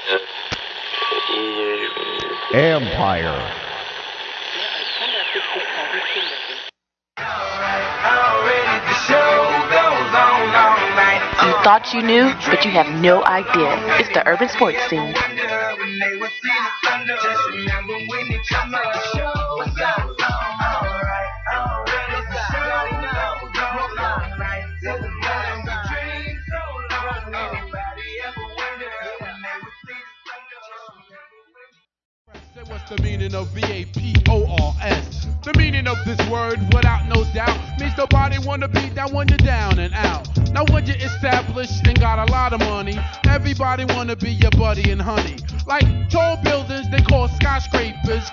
Empire. You thought you knew, but you have no idea. It's the urban sports scene. Say what's the meaning of VAPORS? The meaning of this word, without no doubt, means nobody wanna be down when you're down and out. Now when you're established and got a lot of money, everybody wanna be your buddy and honey. Like tall buildings, they call skyscrapers.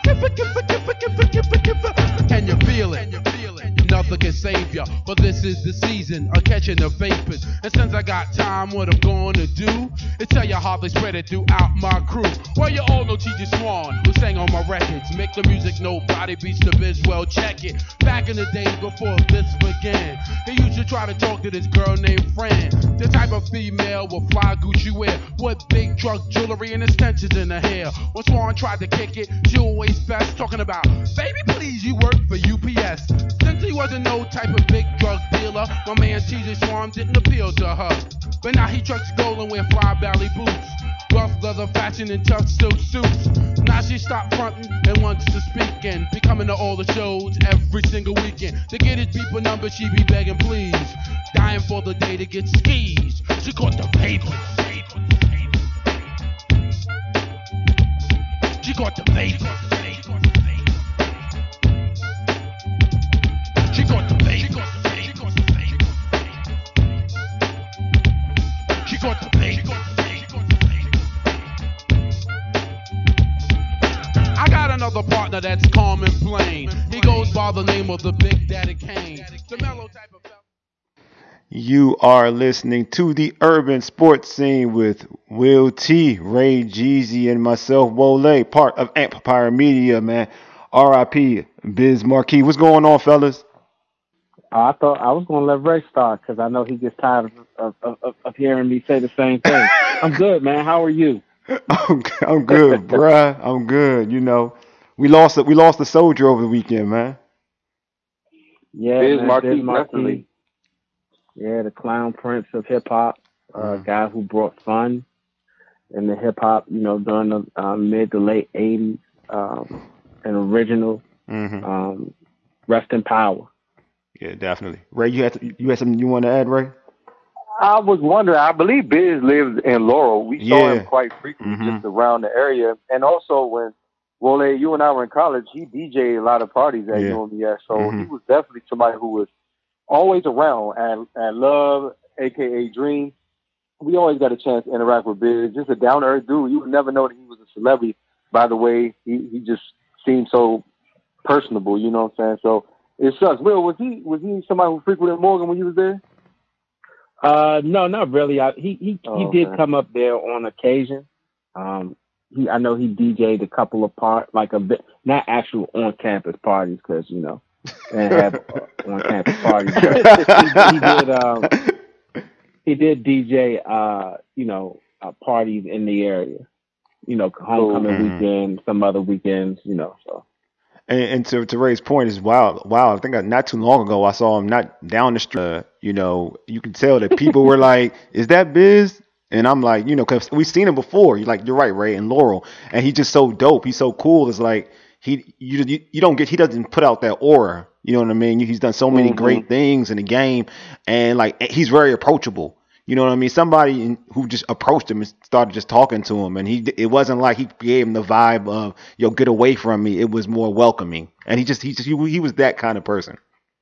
Can you feel it? Nothing can save ya, but this is the season of catching the vapors. And since I got time, what I'm gonna do is tell you how they spread it throughout my crew. Well, you all know T.J. Swan, who sang on my records. Make the music, nobody beats the biz, well, check it. Back in the days before this began, he used to try to talk to this girl named Fran. The type of female with fly Gucci wear, with big truck jewelry and extensions in her hair. When Swan tried to kick it, she always best talking about, baby, please, you work for UPS. Since he wasn't no type of big drug dealer, my man T.J. Swan didn't appeal to her. But now he trucks gold and wear fly belly boots, rough leather fashion and tough silk suits. Now she stopped fronting and wants to speak and be coming to all the shows every single weekend. To get his people number, she be begging please, dying for the day to get skis. She caught the vapors. She caught the vapors. She caught the vapors. She caught the vapors. I got another partner that's calm and plain. He goes by the name of the Big Daddy Kane. The mellow type of fella. You are listening to the Urban Sports Scene with Will T, Ray Jeezy, and myself, Wole, part of Empire Media, man. R.I.P. Biz Marquis. What's going on, fellas? I thought I was going to let Ray start because I know he gets tired of hearing me say the same thing. I'm good, man. How are you? I'm good, bruh. I'm good. You know, we lost a soldier over the weekend, man. Yeah, Biz man. Marquis, Biz Marquis. definitely. Yeah, the clown prince of hip hop, Mm. guy who brought fun in the hip hop, during the mid to late '80s, an original. Hmm. Rest in power. Yeah, definitely. Ray, you had something you want to add, Ray? I was wondering, I believe Biz lives in Laurel. We saw him Yeah. quite frequently Hmm. just around the area. And also when Wole, you and I were in college, he DJed a lot of parties at Yeah. UMES. So he Hmm. was definitely somebody who was always around and Love, aka Dream. We always got a chance to interact with Biz. Just a down to earth dude. You would never know that he was a celebrity by the way he just seemed so personable, you know what I'm saying? So it sucks. Will, was he somebody who frequented Morgan when you was there? No, not really. He did Okay. come up there on occasion. I know he DJ'd a couple of like a bit, not actual on campus parties because they have on campus parties. But he did DJ parties in the area. Homecoming Mhm. weekend, some other weekends. So And to Ray's point is wow. I think not too long ago I saw him not down the street. You can tell that people were like, "Is that Biz?" And I'm like, because we've seen him before. You're right, Ray, and Laurel, and he's just so dope. He's so cool. It's like you don't get. He doesn't put out that aura. You know what I mean? He's done so many Hmm. great things in the game, and like he's very approachable. You know what I mean? Somebody who just approached him and started just talking to him, and it wasn't like he gave him the vibe of "yo, get away from me." It was more welcoming, and he was that kind of person.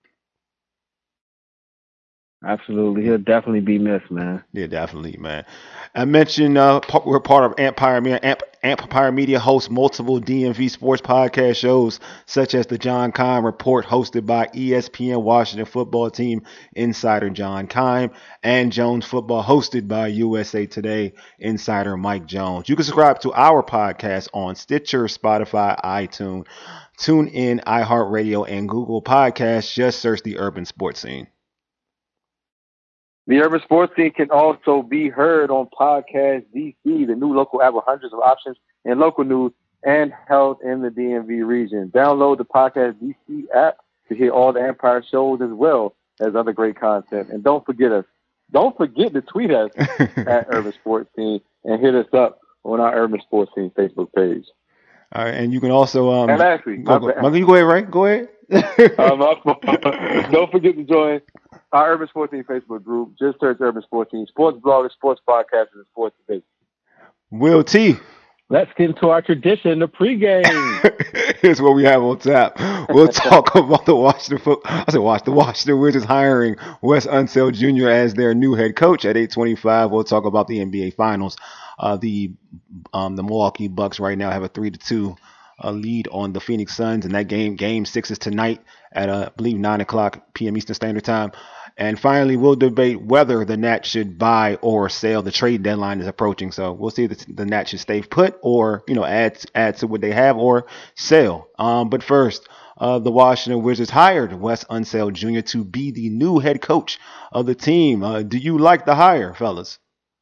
absolutely, he'll definitely be missed, man. Yeah, definitely, man. I mentioned we're part of Empire Media. Empire Media hosts multiple DMV sports podcast shows, such as the John Keim Report, hosted by ESPN Washington football team insider John Keim, and Jones Football, hosted by USA Today insider Mike Jones. You can subscribe to our podcast on Stitcher, Spotify, iTunes, TuneIn, iHeartRadio, and Google Podcasts. Just search the Urban Sports Scene. The Urban Sports Team can also be heard on Podcast DC, the new local app with hundreds of options in local news and held in the DMV region. Download the Podcast DC app to hear all the Empire shows as well as other great content. And don't forget to tweet us at Urban Sports Team and hit us up on our Urban Sports Team Facebook page. All right, and you can also and actually, you go ahead, Ray. Go ahead. Don't forget to join our Urban Sports Team Facebook group. Just search Urban Sports Team, sports bloggers, sports podcasters, and sports debate. Will T. Let's get into our tradition, the pregame. Here's what we have on tap. We'll talk about the Washington Wizards hiring Wes Unseld Jr. as their new head coach at 8:25. We'll talk about the NBA Finals. The Milwaukee Bucks right now have a 3-2 lead on the Phoenix Suns, and that game 6 is tonight at I believe 9:00 p.m. Eastern Standard Time. And finally, we'll debate whether the Nats should buy or sell. The trade deadline is approaching, so we'll see if the Nats should stay put or add to what they have or sell. But first, the Washington Wizards hired Wes Unseld Jr. to be the new head coach of the team. Do you like the hire, fellas?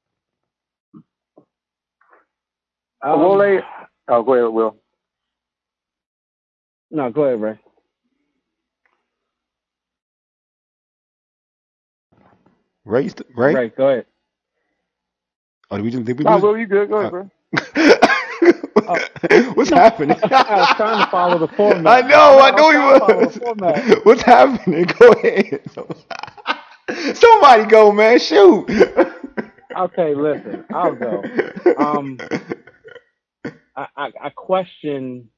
Go ahead, Will. No, go ahead, Ray. Ray, go ahead. Oh, did we no, Will, you good? Go ahead, bro. What's happening? I was trying to follow the format. I know you were. What's happening? Go ahead. Somebody go, man. Shoot. Okay, listen. I'll go. I question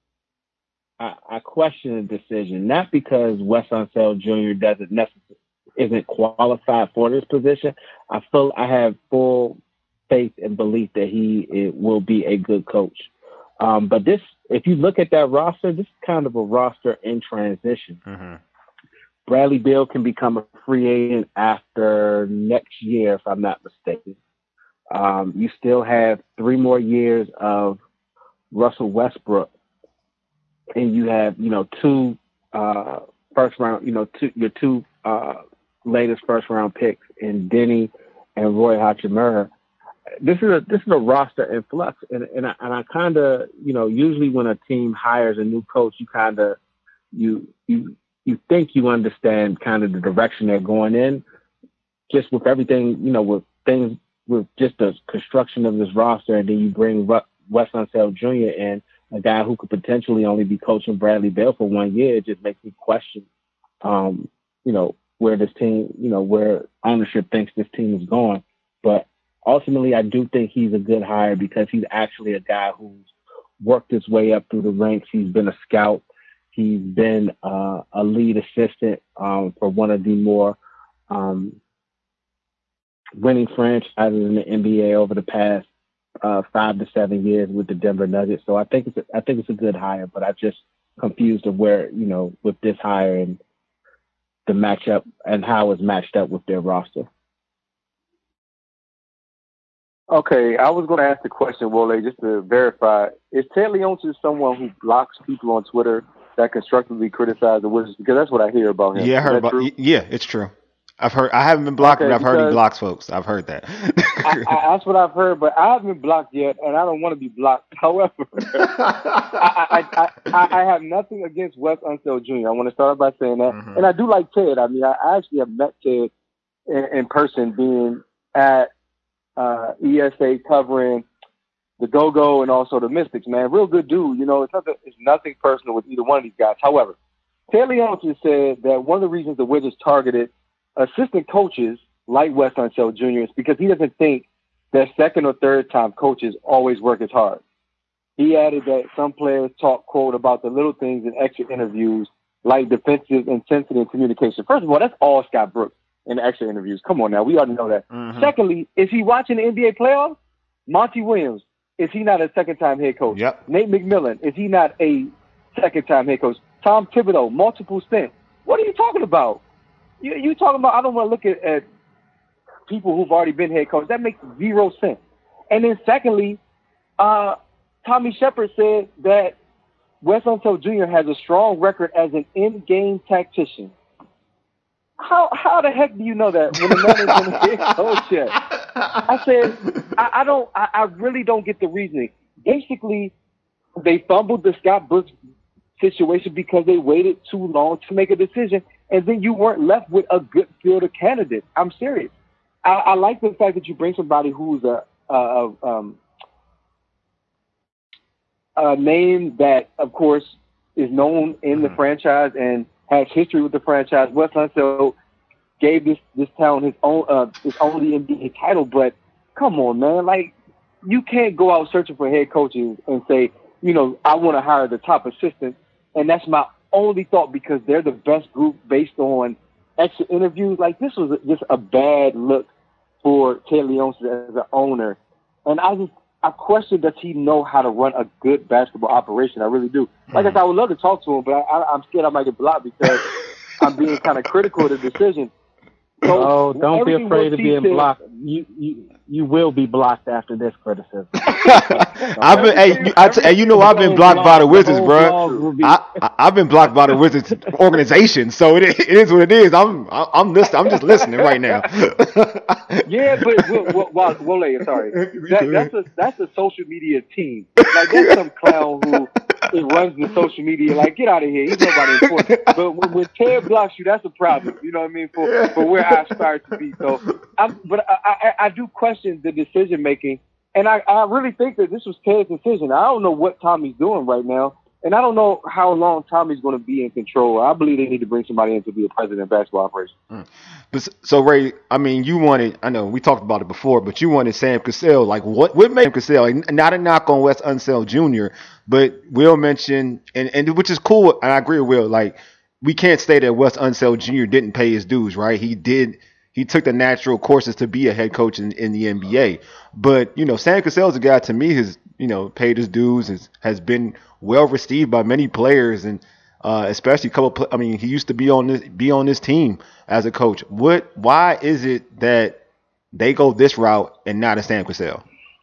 the decision, not because Wes Unseld Jr. isn't qualified for this position. I have full faith and belief that he will be a good coach. But this, if you look at that roster, this is kind of a roster in transition. Mm-hmm. Bradley Beal can become a free agent after next year, if I'm not mistaken. You still have 3 more years of Russell Westbrook, and you have, 2 first round, your 2 latest first round picks in Denny and Roy Hachimura. This is a roster in flux, and I kind of, usually when a team hires a new coach, you kind of you think you understand kind of the direction they're going in, just with everything, with just the construction of this roster, and then you bring Wes Unseld Jr. in, a guy who could potentially only be coaching Bradley Beal for 1 year. It just makes me question, where this team, where ownership thinks this team is going. But ultimately, I do think he's a good hire because he's actually a guy who's worked his way up through the ranks. He's been a scout. He's been a lead assistant for one of the more winning franchises in the NBA over the past 5 to 7 years with the Denver Nuggets. So I think it's a good hire, but I'm just confused of where, with this hire and the matchup and how it's matched up with their roster. Okay, I was going to ask the question, Wole, just to verify. Is Ted Leonsis someone who blocks people on Twitter that constructively criticize the Wizards? Because that's what I hear about him. Yeah, I heard about. True? Yeah, it's true. I haven't been blocked, but I've heard he blocks folks. I've heard that. That's what I've heard, but I haven't been blocked yet, and I don't want to be blocked. However, I have nothing against Wes Unseld Jr. I want to start by saying that. Mm-hmm. And I do like Ted. I mean, I actually have met Ted in person, being at ESA covering the Go-Go and also the Mystics, man. Real good dude. It's nothing personal with either one of these guys. However, Ted Leonsis said that one of the reasons the Wizards targeted assistant coaches like Wes Unseld Jr. is because he doesn't think that second or third time coaches always work as hard. He added that some players talk, quote, about the little things in extra interviews like defensive intensity and communication. First of all, that's all Scott Brooks in the extra interviews. Come on now, we already know that. Mm-hmm. Secondly, is he watching the NBA playoffs? Monty Williams, is he not a second-time head coach? Yep. Nate McMillan, is he not a second-time head coach? Tom Thibodeau, multiple stints. What are you talking about? You talking about, I don't want to look at people who've already been head coach. That makes 0 sense. And then secondly, Tommy Shepard said that Wes Unseld Jr. has a strong record as an in-game tactician. How the heck do you know that when the man is in the head coach yet? I said, I really don't get the reasoning. Basically, they fumbled the Scott Brooks situation because they waited too long to make a decision, and then you weren't left with a good field of candidates. I'm serious. I like the fact that you bring somebody who's a name that, of course, is known in the franchise and has history with the franchise. Wes Unseld gave this town his only NBA title, but come on, man, like you can't go out searching for head coaches and say, I want to hire the top assistant, and that's my only thought because they're the best group based on extra interviews. Like this was just a bad look for Ted Leonsis as an owner, and I question, does he know how to run a good basketball operation? I really do. Like I said, I would love to talk to him, but I'm scared I might get blocked because I'm being kind of critical of the decision. So don't be afraid of being blocked. You will be blocked after this criticism. I've been blocked by the Wizards, bro. I've been blocked by the Wizards organization, so it is what it is. I'm listening. I'm just listening right now. Yeah, but Wole, sorry, that's a social media team. Like that's some clown who runs the social media. Like get out of here. He's nobody important. But when Ted blocks you, that's a problem. You know what I mean? For where I aspire to be. So I do question the decision making, and I really think that this was Ted's decision. I don't know what Tommy's doing right now, and I don't know how long Tommy's going to be in control. I believe they need to bring somebody in to be a president of basketball operations. So Ray, I mean, I know we talked about it before, but you wanted Sam Cassell. Like what made Sam Cassell? Not a knock on Wes Unseld Jr., but Will mentioned, and which is cool, and I agree with Will. Like we can't say that Wes Unseld Jr. didn't pay his dues, right? He did. He took the natural courses to be a head coach in the NBA. But, Sam Cassell is a guy to me has, paid his dues, has been well received by many players, and especially he used to be on this team as a coach. Why is it that they go this route and not a Sam Cassell?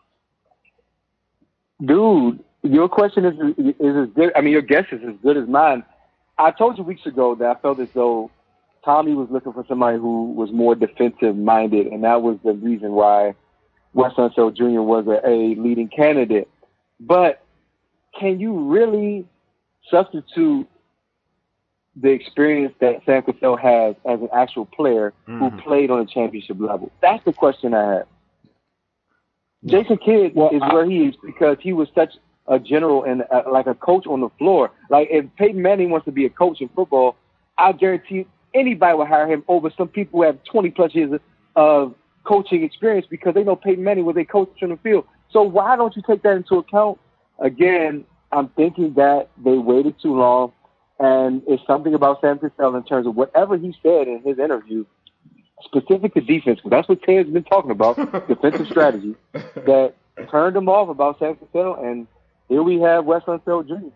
Dude, your question is as good. I mean, your guess is as good as mine. I told you weeks ago that I felt as though Tommy was looking for somebody who was more defensive-minded, and that was the reason why Wes Unseld Jr. was a leading candidate. But can you really substitute the experience that Sam Cassell has as an actual player who played on a championship level? That's the question I have. Jason Kidd is where he is because he was such a general and like a coach on the floor. Like if Peyton Manning wants to be a coach in football, I guarantee you, anybody will hire him over some people who have 20-plus years of coaching experience because they know Peyton Manning was a coach on the field. So why don't you take that into account? Again, I'm thinking that they waited too long, and it's something about Sam Cassell in terms of whatever he said in his interview, specific to defense, because that's what Ted's been talking about, defensive strategy, that turned him off about Sam Cassell, and here we have Wes Unseld Jr.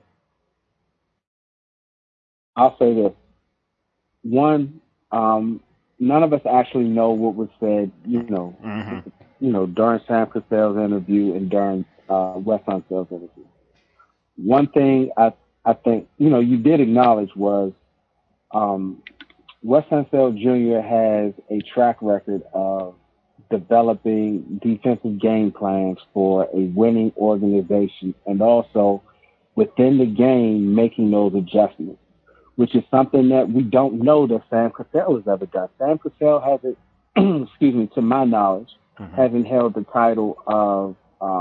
I'll say this. One, none of us actually know what was said, during Sam Cassell's interview and during Wes Unseld's interview. One thing I think, you did acknowledge was Wes Unseld Jr. has a track record of developing defensive game plans for a winning organization and also within the game making those adjustments, which is something that we don't know that Sam Cassell has ever done. Sam Cassell hasn't, to my knowledge, hasn't held the title of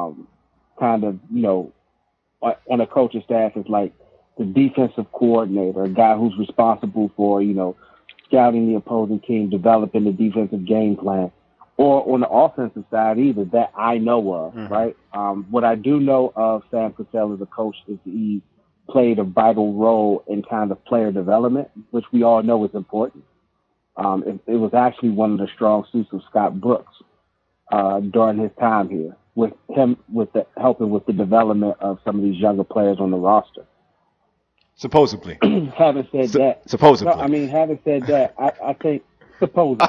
on a coaching staff as like the defensive coordinator, a guy who's responsible for, scouting the opposing team, developing the defensive game plan, or on the offensive side either, that I know of, right? What I do know of Sam Cassell as a coach is he played a vital role in kind of player development, which we all know is important. It was actually one of the strong suits of Scott Brooks during his time here, with him helping with the development of some of these younger players on the roster. Supposedly. Having said that, supposedly. Having said that, I think supposedly.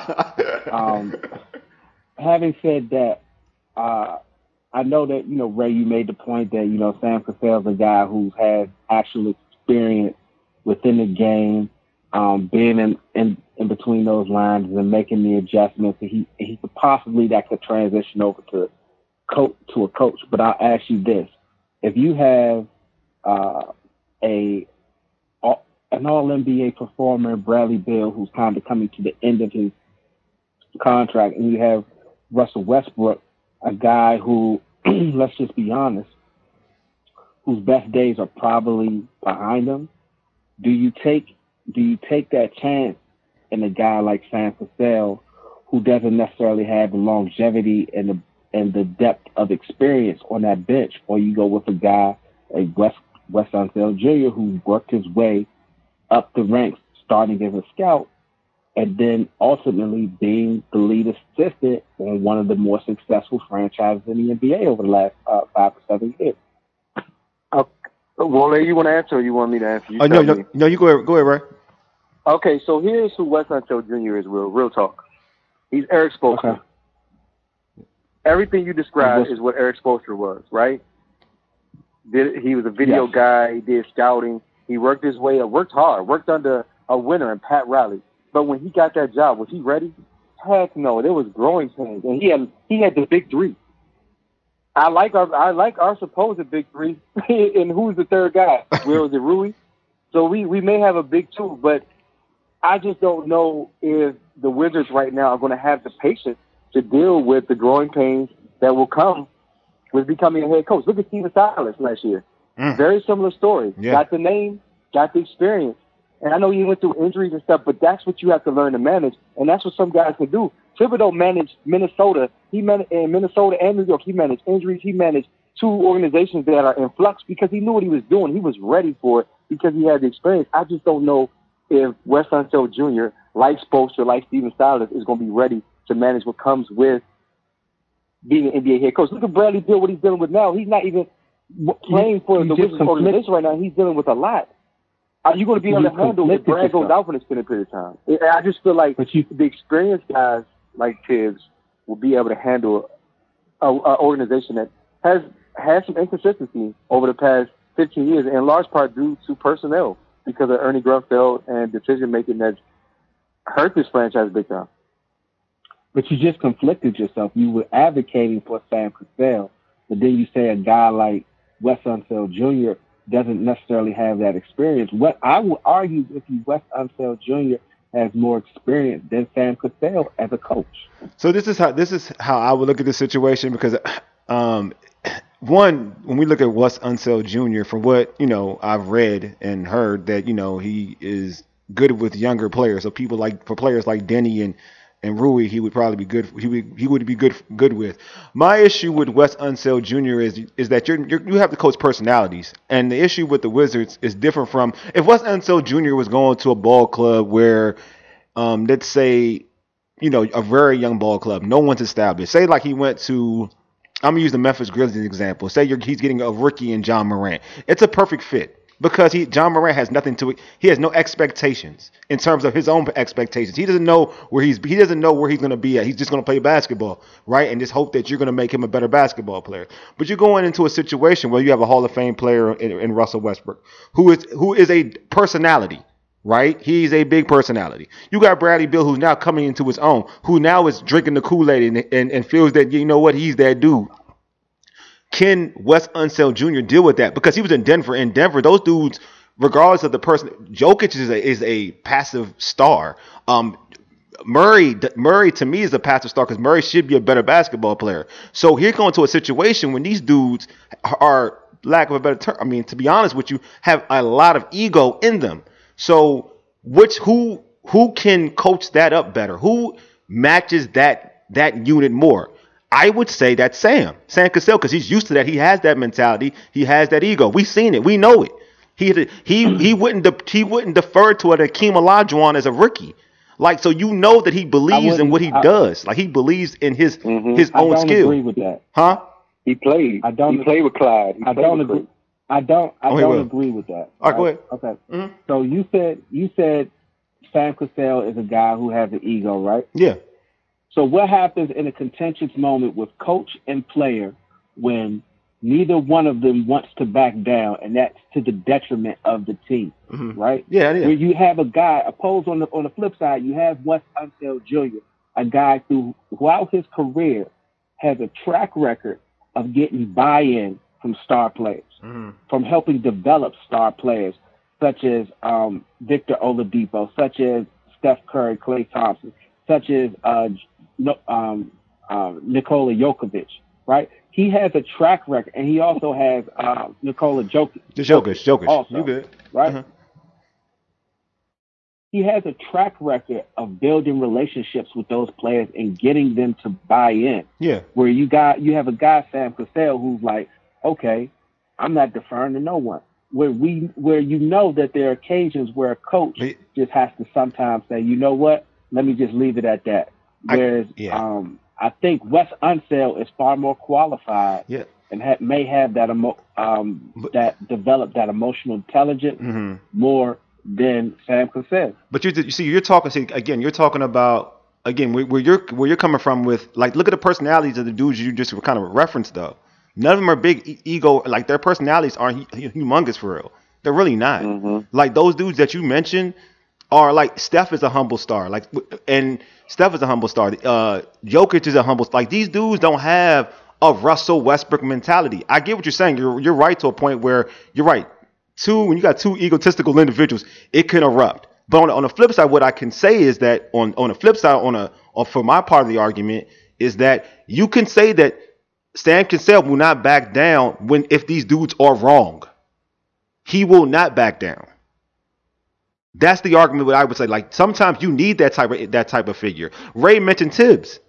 Having said that, I know that, Ray, you made the point that, Sam Cassell's a guy who has actual experience within the game being in between those lines and making the adjustments. And he could possibly that could transition over to a coach. But I'll ask you this: if you have an All-NBA performer, Bradley Beal, who's kind of coming to the end of his contract, and you have Russell Westbrook, a guy who, let's just be honest, whose best days are probably behind him, do you take that chance in a guy like Sam Cassell, who doesn't necessarily have the longevity and the depth of experience on that bench, or you go with a guy like Wes Unseld Jr., who worked his way up the ranks, starting as a scout, and then ultimately being the lead assistant on one of the more successful franchises in the NBA over the last 5 to 7 years. Well, you want to answer or you want me to answer? No, you go ahead, Ray. Okay, so here's who Wes Unseld Jr. is, real talk. He's Eric Spoelstra. Okay. Everything you described is what Eric Spoelstra was, right? He was a video guy. He did scouting. He worked his way up, worked hard, worked under a winner in Pat Riley. But when he got that job, was he ready? Heck no. There was growing pains, and he had the big three. I like our supposed big three. And who's the third guy? Where was it, Rui? So we may have a big two, but I just don't know if the Wizards right now are going to have the patience to deal with the growing pains that will come with becoming a head coach. Look at Steven Silas last year. Very similar story. Yeah. Got the name, got the experience. And I know he went through injuries and stuff, but that's what you have to learn to manage, and that's what some guys can do. Thibodeau managed Minnesota. He managed in Minnesota and New York. He managed injuries. He managed two organizations that are in flux because he knew what he was doing. He was ready for it because he had the experience. I just don't know if Wes Unseld Jr., like Spoelstra, like Steven Silas, is going to be ready to manage what comes with being an NBA head coach. Look at Bradley Beal, what he's dealing with now. He's not even playing for the Wizards organization right now. He's dealing with a lot. Are you going to be able to handle if Brad goes out for an extended period of time? I just feel like the experienced guys like Tibbs will be able to handle an organization that has had some inconsistency over the past 15 years, in large part due to personnel because of Ernie Grunfeld and decision-making that's hurt this franchise big time. But you just conflicted yourself. You were advocating for Sam Cassell, but then you say a guy like Wes Unseld Jr. doesn't necessarily have that experience. What I would argue with you, Wes Unseld Jr. has more experience than Sam Cassell as a coach. So this is how I would look at this situation because one, when we look at Wes Unseld Jr., from what I've read and heard that he is good with younger players. So for players like Denny and Rui, he would probably be good. He would be good with. My issue with Wes Unseld Jr. is that you have the coach personalities, and the issue with the Wizards is different from if Wes Unseld Jr. was going to a ball club where, let's say, a very young ball club, no one's established. Say like he went to, I'm gonna use the Memphis Grizzlies as an example. Say he's getting a rookie in John Morant. It's a perfect fit. Because John Morant has nothing to it. He has no expectations in terms of his own expectations. He doesn't know where he's going to be at. He's just going to play basketball, right? And just hope that you're going to make him a better basketball player. But you're going into a situation where you have a Hall of Fame player in Russell Westbrook, who is a personality, right? He's a big personality. You got Bradley Beal, who's now coming into his own, who now is drinking the Kool-Aid and feels that he's that dude. Can Wes Unseld Jr. deal with that? Because he was in Denver. In Denver, those dudes, regardless of the person, Jokic is a passive star. Murray to me is a passive star because Murray should be a better basketball player. So here going to a situation when these dudes are, lack of a better term, to be honest with you, have a lot of ego in them. So who can coach that up better? Who matches that unit more? I would say that's Sam Cassell, because he's used to that. He has that mentality. He has that ego. We've seen it. We know it. He wouldn't defer to an Akeem Olajuwon as a rookie. Like, so that he believes in what he does. Like, he believes in his own skill. I don't agree with that. Huh? He played. He played with Clyde. I don't agree. I don't agree with that. All right, go ahead. Okay. Mm-hmm. So you said Sam Cassell is a guy who has an ego, right? Yeah. So what happens in a contentious moment with coach and player when neither one of them wants to back down, and that's to the detriment of the team, right? Yeah. Where you have a guy, opposed on the flip side, you have Wes Unseld Jr., a guy who, throughout his career, has a track record of getting buy-in from star players, from helping develop star players, such as Victor Oladipo, such as Steph Curry, Klay Thompson, such as Nikola Jokic, right? He has a track record, and he also has Nikola Jokic. Jokic. Also, You good. right? He has a track record of building relationships with those players and getting them to buy in. Yeah. Where you have a guy, Sam Cassell, who's like, okay, I'm not deferring to no one. Where you know that there are occasions where a coach just has to sometimes say, you know what, let me just leave it at that. Whereas I think Wes Unseld is far more qualified and may have that that developed that emotional intelligence more than Sam Cassell. But you see, you're talking about where you're coming from with, like, look at the personalities of the dudes you just kind of referenced though. None of them are big ego, like their personalities aren't humongous for real. They're really not. Like those dudes that you mentioned are like, Steph is a humble star, Jokic is a humble, like these dudes don't have a Russell Westbrook mentality. I get what you're saying. You're right to a point where you're right. When you got two egotistical individuals, it can erupt. But on the flip side, what I can say is that on the flip side, for my part of the argument, is that you can say that Sam Cassell will not back down if these dudes are wrong. He will not back down. That's the argument that I would say. Like, sometimes you need that type of figure. Ray mentioned Tibbs.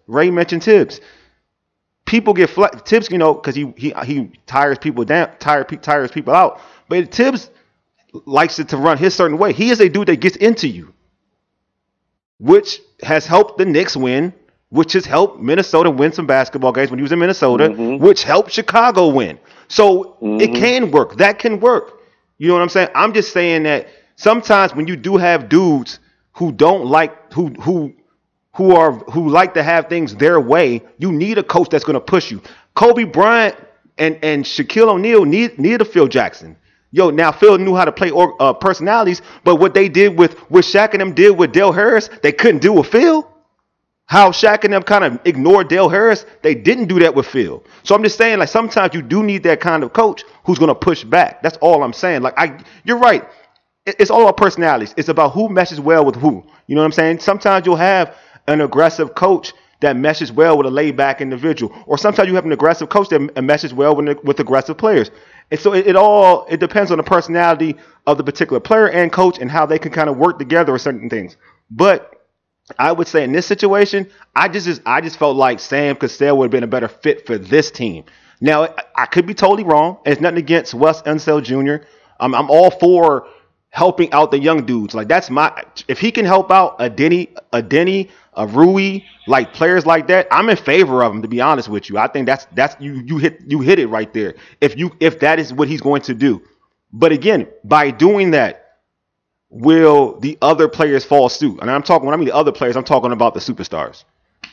People get Tibbs, because he tires people down, tires people out. But Tibbs likes it to run his certain way. He is a dude that gets into you, which has helped the Knicks win, which has helped Minnesota win some basketball games when he was in Minnesota, which helped Chicago win. So it can work. That can work. You know what I'm saying? I'm just saying that sometimes when you do have dudes who don't like who like to have things their way, you need a coach that's going to push you. Kobe Bryant and Shaquille O'Neal needed a Phil Jackson. Now Phil knew how to play personalities, but what they did with Shaq and them did with Dale Harris, they couldn't do with Phil. How Shaq and them kind of ignored Dale Harris, they didn't do that with Phil. So I'm just saying, like, sometimes you do need that kind of coach who's going to push back. That's all I'm saying. Like, you're right. It's all about personalities. It's about who meshes well with who. You know what I'm saying? Sometimes you'll have an aggressive coach that meshes well with a laid-back individual, or sometimes you have an aggressive coach that meshes well with aggressive players. And so it depends on the personality of the particular player and coach and how they can kind of work together with certain things. But I would say in this situation, I just felt like Sam Cassell would have been a better fit for this team. Now, I could be totally wrong. It's nothing against Wes Unseld Jr. I'm all for helping out the young dudes. Like, if he can help out a Denny, a Rui, like players like that, I'm in favor of him, to be honest with you. I think that's you hit it right there. If that is what he's going to do. But again, by doing that, will the other players follow suit? And when I mean the other players, I'm talking about the superstars.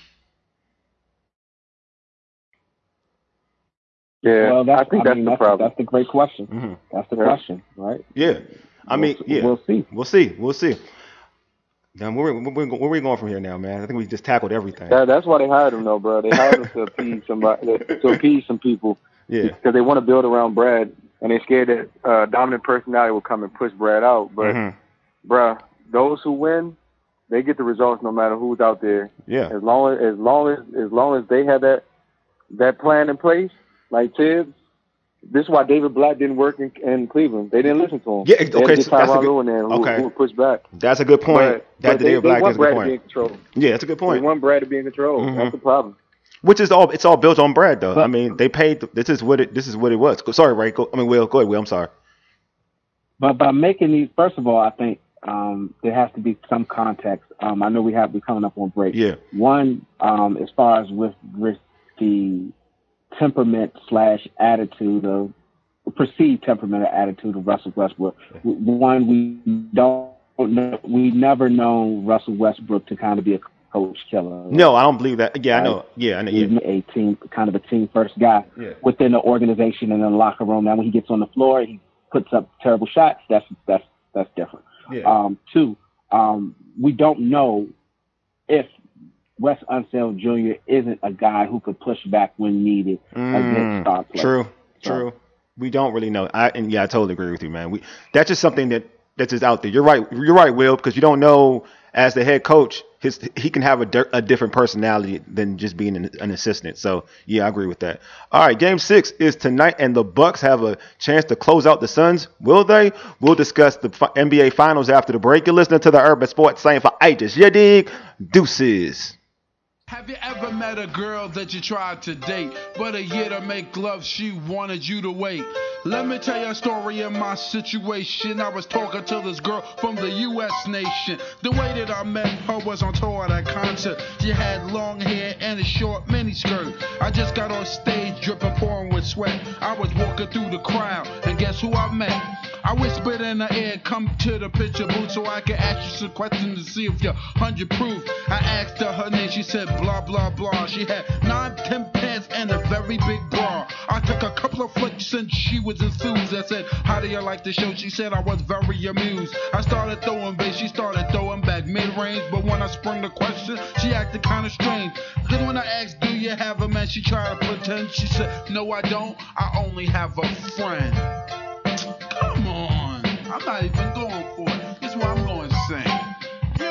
Yeah, well, I think that's the problem. That's the great question. That's the question, right? Yeah. We'll see. We'll see. Now, where we going from here now, man? I think we just tackled everything. That's why they hired him, though, bro. They hired him to appease some people. Yeah. Because they want to build around Brad, and they're scared that dominant personality will come and push Brad out. But, bro, those who win, they get the results no matter who's out there. Yeah. As long as they have that plan in place, like Tibbs. This is why David Blatt didn't work in Cleveland. They didn't listen to him. Yeah, okay. So that's a good, who would push back. That's a good point. David Blatt is a good point. Yeah, that's a good point. They want Brad to be in control. That's the problem. Which is it's all built on Brad, though. I mean, they paid. This is what it was. Sorry, Ray. Will. Go ahead, Will. I'm sorry. But by making these, first of all, I think there has to be some context. I know we're coming up on break. Yeah. One, as far as with the temperament / attitude of perceived temperament or attitude of Russell Westbrook. One, we never known Russell Westbrook to kind of be coach killer. No, I don't believe that. Yeah, I know. Yeah, I know. He's a team, kind of a team first guy within the organization and in the locker room. Now, when he gets on the floor, he puts up terrible shots. That's different. Yeah. Two, we don't know if Wes Unseld Jr. isn't a guy who could push back when needed against star players. True. We don't really know. I totally agree with you, man. That's just something that's just out there. You're right, Will, because you don't know as the head coach, he can have a different personality than just being an assistant. So yeah, I agree with that. All right, Game 6 is tonight, and the Bucks have a chance to close out the Suns. Will they? We'll discuss the NBA Finals after the break. You're listening to the Urban Sports Saying for ages. You dig? Deuces. Have you ever met a girl that you tried to date, but a year to make love, she wanted you to wait? Let me tell you a story of my situation. I was talking to this girl from the U.S. nation. The way that I met her was on tour at a concert. She had long hair and a short miniskirt. I just got on stage dripping, pouring with sweat. I was walking through the crowd, and guess who I met? I whispered in her ear, come to the picture booth so I can ask you some questions to see if you're 100 proof. I asked her name, she said blah, blah, blah. She had 9-10 pants and a very big bra. I took a couple of flicks and she was enthused. I said, how do you like the show? She said I was very amused. I started throwing bass, she started throwing back mid-range. But when I sprung the question, she acted kind of strange. Then when I asked, do you have a man? She tried to pretend. She said, no, I don't. I only have a friend. Come on, I'm not even going for it. This is what I'm going to sing.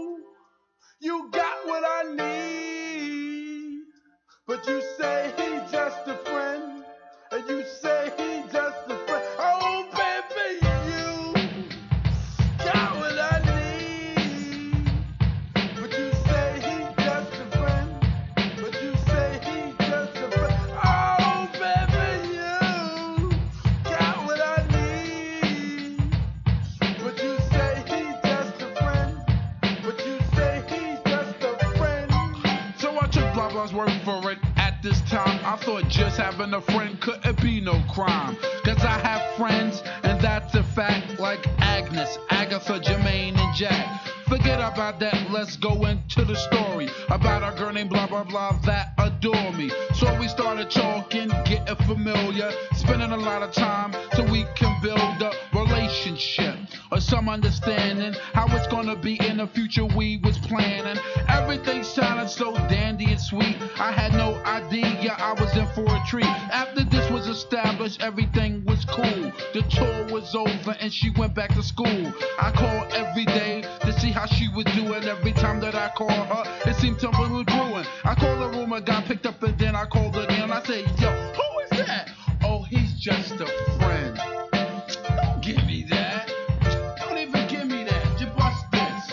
You got what I need, but you say he's just a friend, and you say he's just a friend. Oh, baby, you got what I need, but you say he's just a friend, but you say he's just a friend. Oh, baby, you got what I need, but you say he's just a friend, but you say he's just a friend. So I took blah blah's word for it. At this time, I thought just having a friend couldn't be no crime. Cause I have friends, and that's a fact, like Agnes, Agatha, Jermaine, and Jack. Forget about that, let's go into the story about a girl named blah blah blah that adore me. So we started talking, getting familiar, spending a lot of time so we can build a relationship or some understanding how it's gonna be in the future. We was planning, everything sounded so dandy and sweet. I had no idea I was in for a treat. After this was established, everything was cool. The tour was over and she went back to school. I called every day to see how she was doing. Every time that I called her, it seemed something was brewing. I called the room, I got picked up, and then I called her again. I said, yo, who is that? Oh, he's just a friend. Don't give me that. Don't even give me that. You bust this.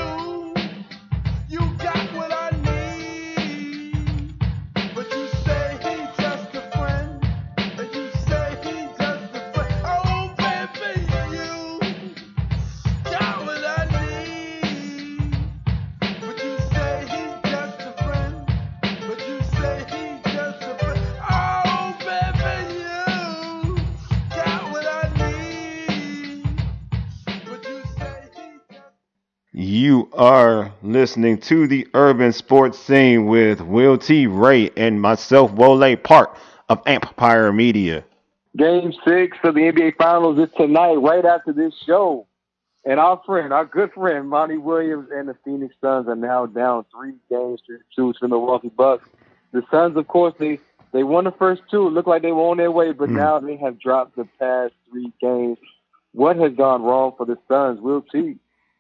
You got what I need, but you say he's just a friend, and you say he's just a friend. Oh, baby, you got what I need, but you say he's just a friend, but you say he's just a friend. Oh, baby, you got what I need, but you say he's just. You are listening to the Urban Sports Scene with Will T. Ray and myself, Wole Park of Empire Media. Game 6 of the NBA Finals is tonight, right after this show. And our good friend, Monty Williams and the Phoenix Suns are now down 3 games to 2 to the Milwaukee Bucks. The Suns, of course, they won the first 2. It looked like they were on their way, but now they have dropped the past 3 games. What has gone wrong for the Suns? Will T.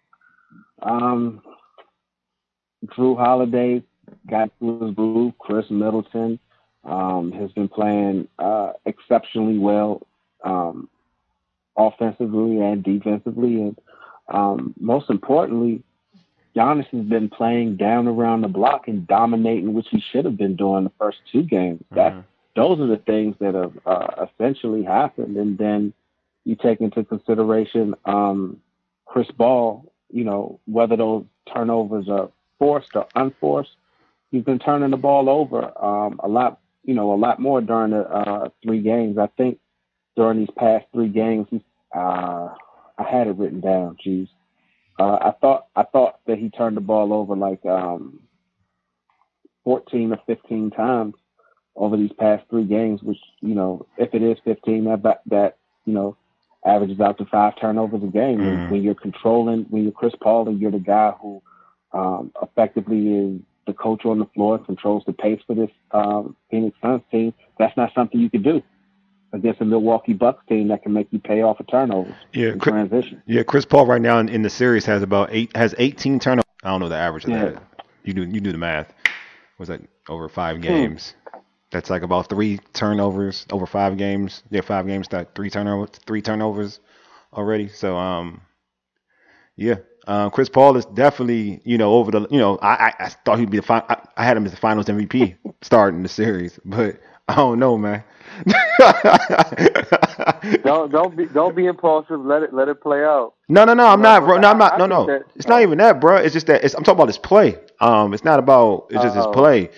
Drew Holiday got to his groove. Chris Middleton has been playing exceptionally well offensively and defensively. And most importantly, Giannis has been playing down around the block and dominating, which he should have been doing the first 2 games. Those are the things that have essentially happened. And then you take into consideration Chris Paul, whether those turnovers are forced or unforced, he's been turning the ball over a lot more during the 3 games. I think during these past 3 games, I had it written down. Geez, I thought that he turned the ball over like 14 or 15 times over these past 3 games, which, if it is 15, that averages out to 5 turnovers a game. When you're when you're Chris Paul and you're the guy who effectively is the coach on the floor, controls the pace for this Phoenix Suns team, that's not something you can do against a Milwaukee Bucks team that can make you pay off a turnovers in transition. Yeah, Chris Paul right now in the series has 18 turnovers. I don't know the average of that. You do the math. Was that over 5 games? That's like about 3 turnovers over 5 games. Yeah, 5 games, that 3 turnovers already. So Chris Paul is definitely, over the, I thought he'd be I had him as the Finals MVP starting the series, but I don't know, man. Don't be impulsive. Let it play out. No, I'm not, bro. No, I'm not. No. It's not even that, bro. It's just that I'm talking about his play. It's not about. It's just his play.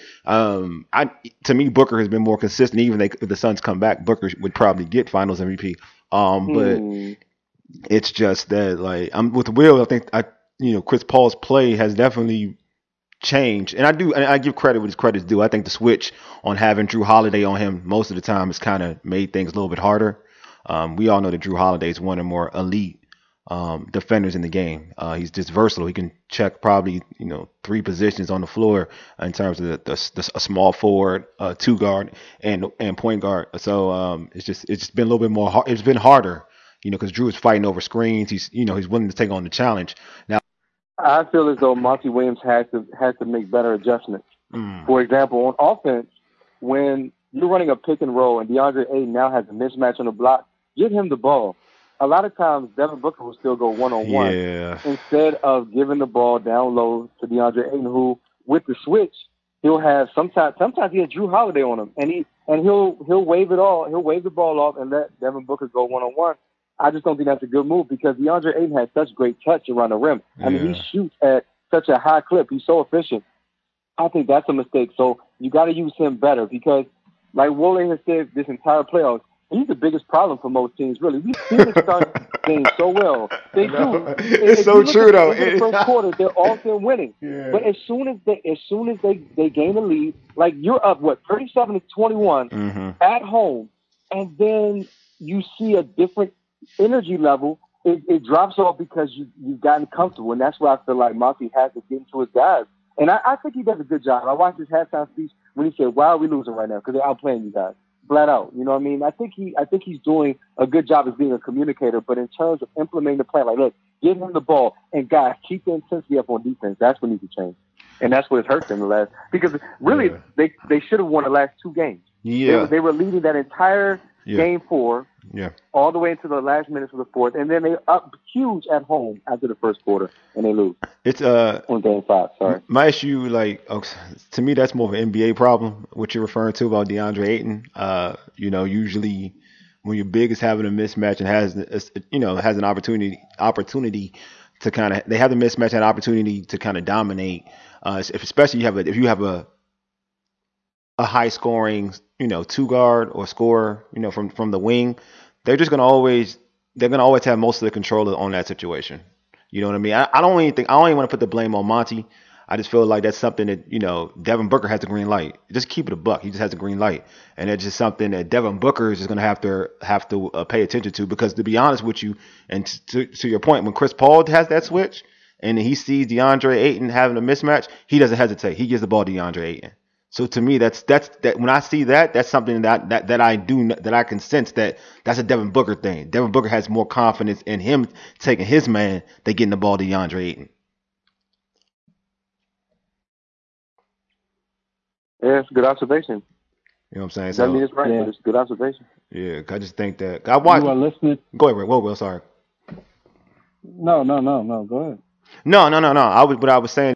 To me, Booker has been more consistent. Even if the Suns come back, Booker would probably get Finals MVP. But it's just that, like, I'm with Will. I think Chris Paul's play has definitely changed, and I give credit what credit's due. I think the switch on having Drew Holiday on him most of the time has kind of made things a little bit harder. We all know that Drew Holiday is one of the more elite defenders in the game. He's just versatile. He can check probably 3 positions on the floor in terms of a small forward, 2 guard, and point guard. So it's just been a little bit more. It's been harder, because Drew is fighting over screens. He's willing to take on the challenge. Now, I feel as though Monty Williams has to make better adjustments. For example, on offense, when you're running a pick and roll and DeAndre Ayton now has a mismatch on the block, give him the ball. A lot of times, Devin Booker will still go one-on-one instead of giving the ball down low to DeAndre Ayton, who, with the switch, he'll have sometimes he has Drew Holiday on him, and he'll wave it all. He'll wave the ball off and let Devin Booker go one-on-one. I just don't think that's a good move because DeAndre Ayton has such great touch around the rim. I mean, he shoots at such a high clip. He's so efficient. I think that's a mistake. So you got to use him better because, like Wole has said this entire playoffs, he's the biggest problem for most teams, really. We've seen it start games so well. They do. It's so true, though. In the first quarter, they're all still winning. Yeah. But as soon as they gain a lead, like you're up, 37-21 at home, and then you see a different energy level, it drops off because you've gotten comfortable. And that's why I feel like Monty has to get into his guys. And I think he does a good job. I watched his halftime speech when he said, "Why are we losing right now? Because they're outplaying you guys." Flat out. You know what I mean? I think he's doing a good job as being a communicator, but in terms of implementing the plan, like, look, give him the ball, and guys, keep the intensity up on defense. That's what needs to change. And that's what has hurt them the last, because really they should have won the last 2 games. Yeah. They were leading that entire game 4 all the way into the last minutes of the 4th, and then they up huge at home after the first quarter, and they lose. It's on game 5. Sorry, my issue, to me, that's more of an NBA problem. What you're referring to about DeAndre Ayton, usually when your big is having a mismatch and has an opportunity to kind of, they have the mismatch and opportunity to kind of dominate. Especially if you have a high scoring, 2 guard or scorer, from the wing, they're gonna always have most of the control on that situation. You know what I mean? I don't even want to put the blame on Monty. I just feel like that's something that, Devin Booker has the green light. Just keep it a buck. He just has the green light. And it's just something that Devin Booker is just going to have to pay attention to, because to be honest with you, and to your point, when Chris Paul has that switch and he sees DeAndre Ayton having a mismatch, he doesn't hesitate. He gives the ball to DeAndre Ayton. So to me, that's when I see that's something that I do, that I can sense that's a Devin Booker thing. Devin Booker has more confidence in him taking his man than getting the ball to DeAndre Ayton. Yeah, it's a good observation. You know what I'm saying? Doesn't mean it's right, but it's a good observation. Yeah, I just think that I watch. You are listening. Go ahead, Will. Sorry. No. Go ahead. No. I was saying.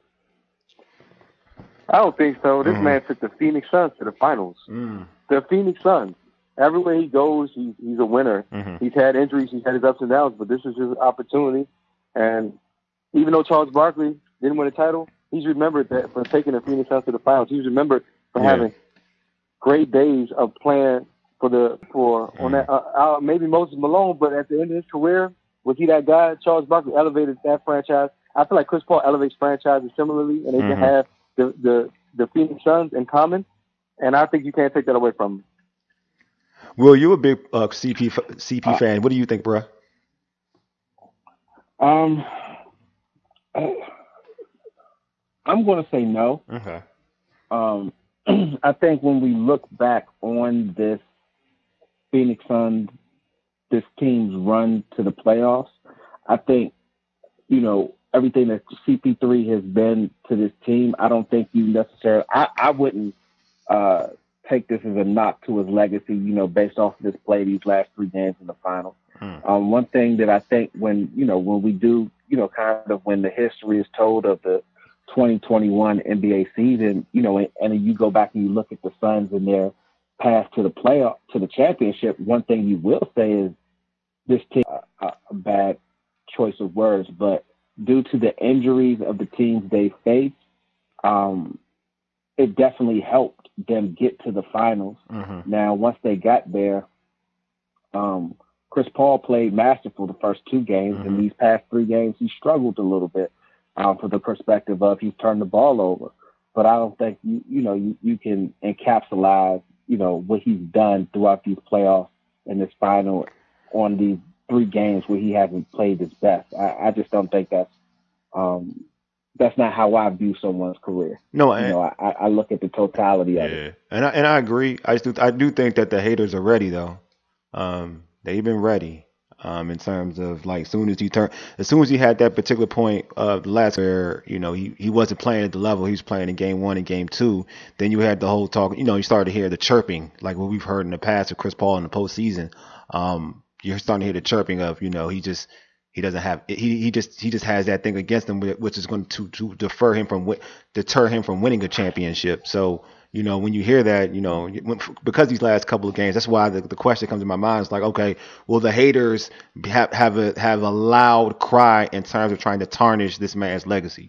I don't think so. This man took the Phoenix Suns to the finals. The Phoenix Suns. Everywhere he goes, he's a winner. He's had injuries, he's had his ups and downs, but this is his opportunity. And even though Charles Barkley didn't win a title, he's remembered that for taking the Phoenix Suns to the finals. He's remembered for having great days of playing for maybe Moses Malone, but at the end of his career, Was he that guy? Charles Barkley elevated that franchise. I feel like Chris Paul elevates franchises similarly, and they can have the Phoenix Suns in common. And I think you can't take that away from him. Will, you a big CP fan? What do you think, bro? I'm going to say no. Okay. I think when we look back on this Phoenix Suns, this team's run to the playoffs, I think, everything that CP3 has been to this team, I don't think you necessarily, I wouldn't take this as a knock to his legacy, based off of this play these last 3 games in the finals. One thing that I think when we do, kind of when the history is told of the 2021 NBA season, and you go back and you look at the Suns and their path to the playoff, to the championship, one thing you will say is this team, a bad choice of words, but due to the injuries of the teams they faced, it definitely helped them get to the finals. Now, once they got there, Chris Paul played masterful the first 2 games, and these past 3 games, he struggled a little bit from the perspective of he's turned the ball over. But I don't think you can encapsulate what he's done throughout these playoffs and this final on these 3 games where he hasn't played his best. I just don't think that's not how I view someone's career. No, I look at the totality of it. And I agree. I do think that the haters are ready though. They've been ready. In terms of like, as soon as he had that particular point of last where he wasn't playing at the level he was playing in game 1 and game 2, then you had the whole talk. You started to hear the chirping, like what we've heard in the past of Chris Paul in the postseason. You're starting to hear the chirping of he just has that thing against him, which is going to deter him from winning a championship. So when you hear that, because these last couple of games, that's why the question comes to my mind is like, okay, will the haters have a loud cry in terms of trying to tarnish this man's legacy?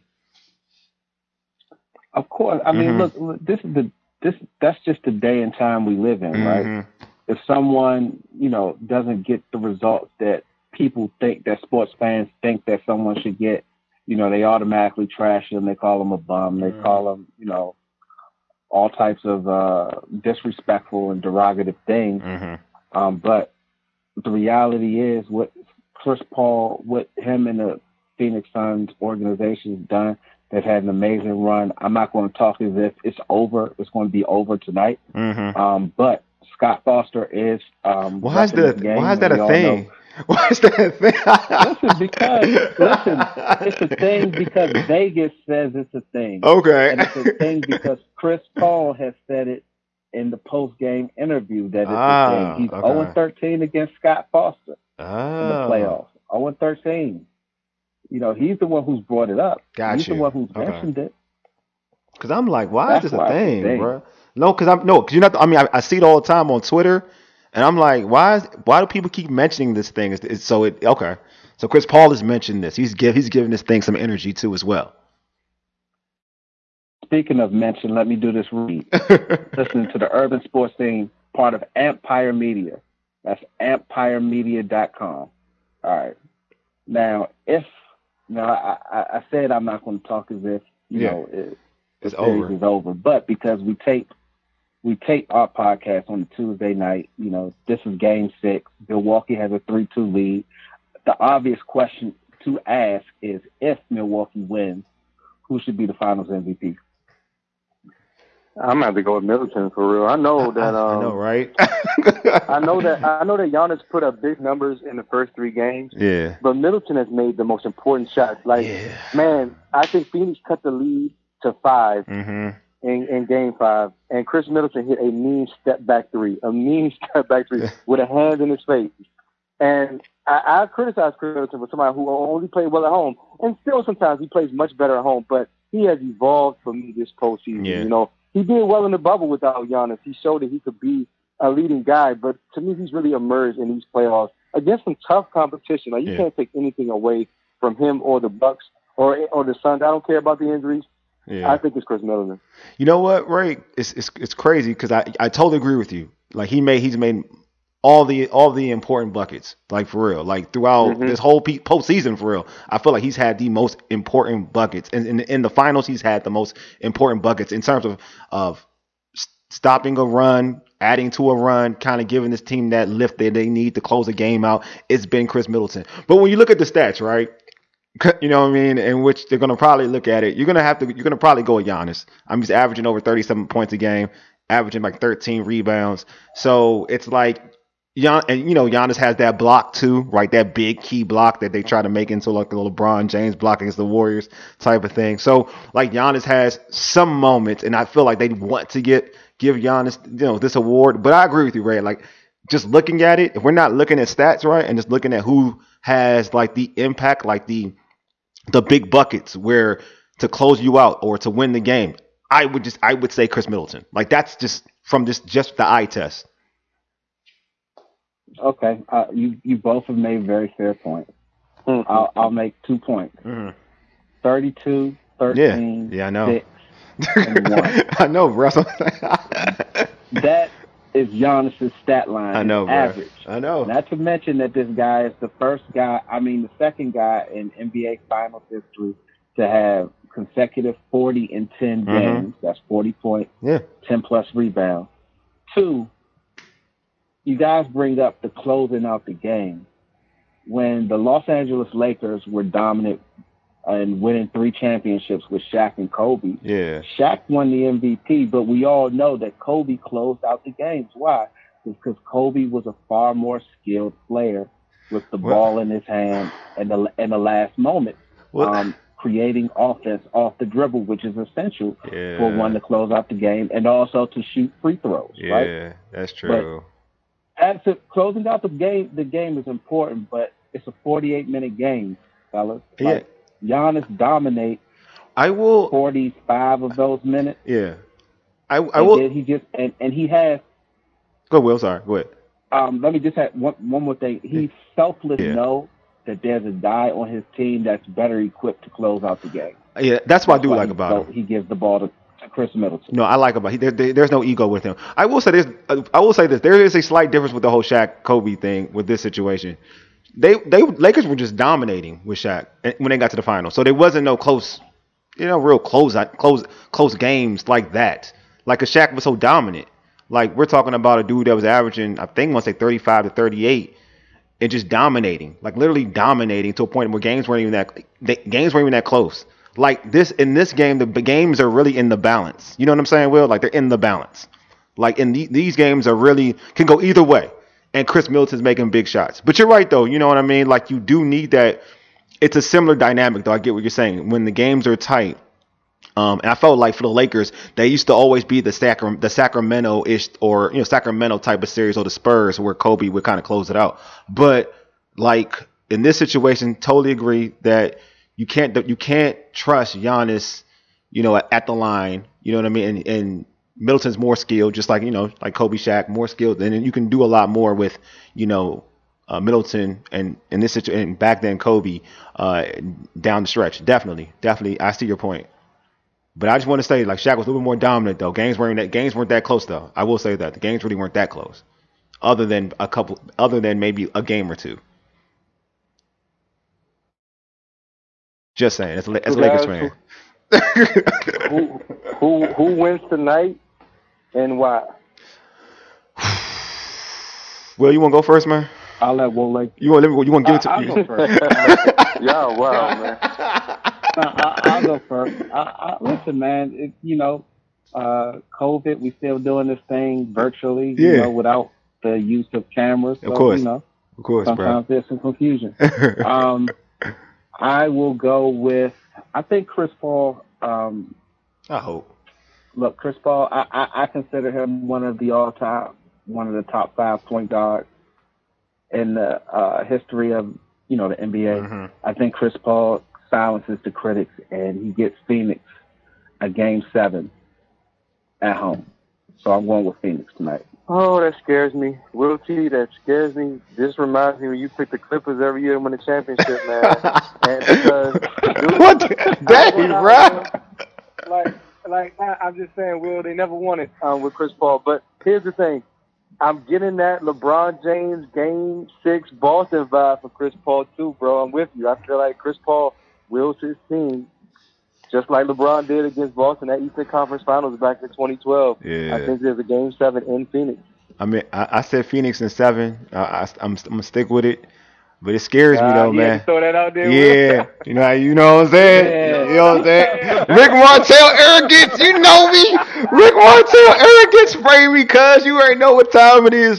Of course. I mean, look, that's just the day and time we live in, right? If someone, doesn't get the results that people think, that sports fans think that someone should get, they automatically trash him. They call him a bum. They call him, all types of disrespectful and derogative things. But the reality is what Chris Paul, what him and the Phoenix Suns organization has done, they've had an amazing run. I'm not going to talk as if it's over. It's going to be over tonight. But Scott Foster is why is that a thing? Why is that a thing? It's a thing because Vegas says it's a thing. Okay. And it's a thing because Chris Paul has said it in the post-game interview that it's a thing. He's 0-13 against Scott Foster in the playoffs. 0-13. He's the one who's brought it up. He's the one who's mentioned it. Because I'm like, why is this a thing, bro? Because I see it all the time on Twitter. And I'm like, why do people keep mentioning this thing? So Chris Paul has mentioned this. He's giving this thing some energy too as well. Speaking of mention, let me do this read. Listening to the Urban Sports Scene, part of Empire Media. That's empiremedia.com. All right. Now, I said I'm not going to talk as if it's over. Is over, but because we tape our podcast on a Tuesday night. This is game 6. Milwaukee has a 3-2 lead. The obvious question to ask is, if Milwaukee wins, who should be the Finals MVP? I'm gonna have to go with Middleton for real. I know that. I know, right? I know that Giannis put up big numbers in the first 3 games. Yeah. But Middleton has made the most important shots. Man, I think Phoenix cut the lead to 5. In game 5, and Chris Middleton hit a mean step back three with a hand in his face. And I criticize Chris Middleton for somebody who only played well at home, and still sometimes he plays much better at home, but he has evolved for me this postseason. He did well in the bubble without Giannis. He showed that he could be a leading guy, but to me, he's really emerged in these playoffs against some tough competition. You can't take anything away from him or the Bucks or the Suns. I don't care about the injuries. Yeah. I think it's Chris Middleton. You know what, Ray? It's crazy because I totally agree with you. Like he's made all the important buckets, like for real, like throughout this whole postseason, for real. I feel like he's had the most important buckets, and in the finals, he's had the most important buckets in terms of stopping a run, adding to a run, kind of giving this team that lift that they need to close the game out. It's been Chris Middleton. But when you look at the stats, right? You know what I mean? In which they're gonna probably look at it. You're gonna probably go with Giannis. I mean, he's averaging over 37 points a game, averaging like 13 rebounds. So it's like Giannis has that block too, right? That big key block that they try to make into like the LeBron James block against the Warriors type of thing. So like Giannis has some moments, and I feel like they want to give Giannis, this award. But I agree with you, Ray. Like just looking at it, if we're not looking at stats, right, and just looking at who has like the impact, like the big buckets where to close you out or to win the game, I would say Chris Middleton. Like that's just from just the eye test. Okay, you both have made very fair points. I'll make 2 points. 32, 13, yeah, I know. 6, and 1. I know, bro. That is Giannis's stat line. I know, bro. Average. I know. Not to mention that this guy is the second guy in NBA Finals history to have consecutive 40 and 10 games. That's 40 points, 10 plus rebounds. 2, you guys bring up the closing out the game. When the Los Angeles Lakers were dominant and winning 3 championships with Shaq and Kobe, Shaq won the MVP, but we all know that Kobe closed out the games. Why? Because Kobe was a far more skilled player with the ball in his hand in the last moment, creating offense off the dribble, which is essential for one to close out the game and also to shoot free throws. Right? Yeah, that's true. But as to closing out the game is important, but it's a 48-minute game, fellas. Like, Giannis dominates. 45 of those minutes. Yeah, I will. And he has. Go, Will. Sorry, go ahead. Let me just add one more thing. He's selfless. Know that there's a guy on his team that's better equipped to close out the game. Yeah, that's what I do like about him. He gives the ball to Chris Middleton. No, I like about there's no ego with him. I will say this. There is a slight difference with the whole Shaq Kobe thing with this situation. Lakers were just dominating with Shaq when they got to the finals. So there wasn't no close, real close games like that. Like a Shaq was so dominant. Like we're talking about a dude that was averaging, I think, 35 to 38, and just dominating, like literally dominating to a point where games weren't even that close. Like in this game, the games are really in the balance. You know what I'm saying, Will? Like they're in the balance. Like these games are really can go either way. And Chris Middleton's making big shots. But you're right, though. You know what I mean? Like, you do need that. It's a similar dynamic, though. I get what you're saying. When the games are tight, and I felt like for the Lakers, they used to always be the Sacramento-ish or, Sacramento type of series, or the Spurs, where Kobe would kind of close it out. But, like, in this situation, totally agree that you can't trust Giannis, at the line. You know what I mean? And Middleton's more skilled, just like, like Kobe, Shaq, more skilled. And you can do a lot more with, Middleton and in this situation, and back then Kobe, down the stretch. Definitely. I see your point. But I just want to say, like, Shaq was a little bit more dominant, though. Games weren't that close, though. I will say that the games really weren't that close, other than maybe a game or two. Just saying, as a Lakers fan. Who wins tonight and why? Well, you want to go first, man? I'll let Will. You want to give it to me? I'll go first. Yeah, wow, man. I'll go first. Listen, man. COVID, we still doing this thing virtually. Without the use of cameras. So, of course, sometimes there's some confusion. I will go with. I think Chris Paul. I hope. Look, Chris Paul. I consider him one of the top 5 point guards in the history of the NBA. Mm-hmm. I think Chris Paul silences the critics, and he gets Phoenix a Game 7 at home. So I'm going with Phoenix tonight. Oh, that scares me. Will T, that scares me. This reminds me when you pick the Clippers every year to win the championship, man. And because what? Dang, bro. I'm just saying, Will, they never won it with Chris Paul. But here's the thing. I'm getting that LeBron James Game 6 Boston vibe for Chris Paul too, bro. I'm with you. I feel like Chris Paul wills his team just like LeBron did against Boston at Eastern Conference Finals back in 2012. Yeah. I think there's a Game 7 in Phoenix. I mean, I said Phoenix in 7. I'm gonna stick with it, but it scares me though, He had man. to throw that out there. Yeah, you know what I'm saying? Yeah. You know what I'm saying? Rick Martel arrogance, you know me. Rick Martel arrogance spray me, cuz you already know what time it is.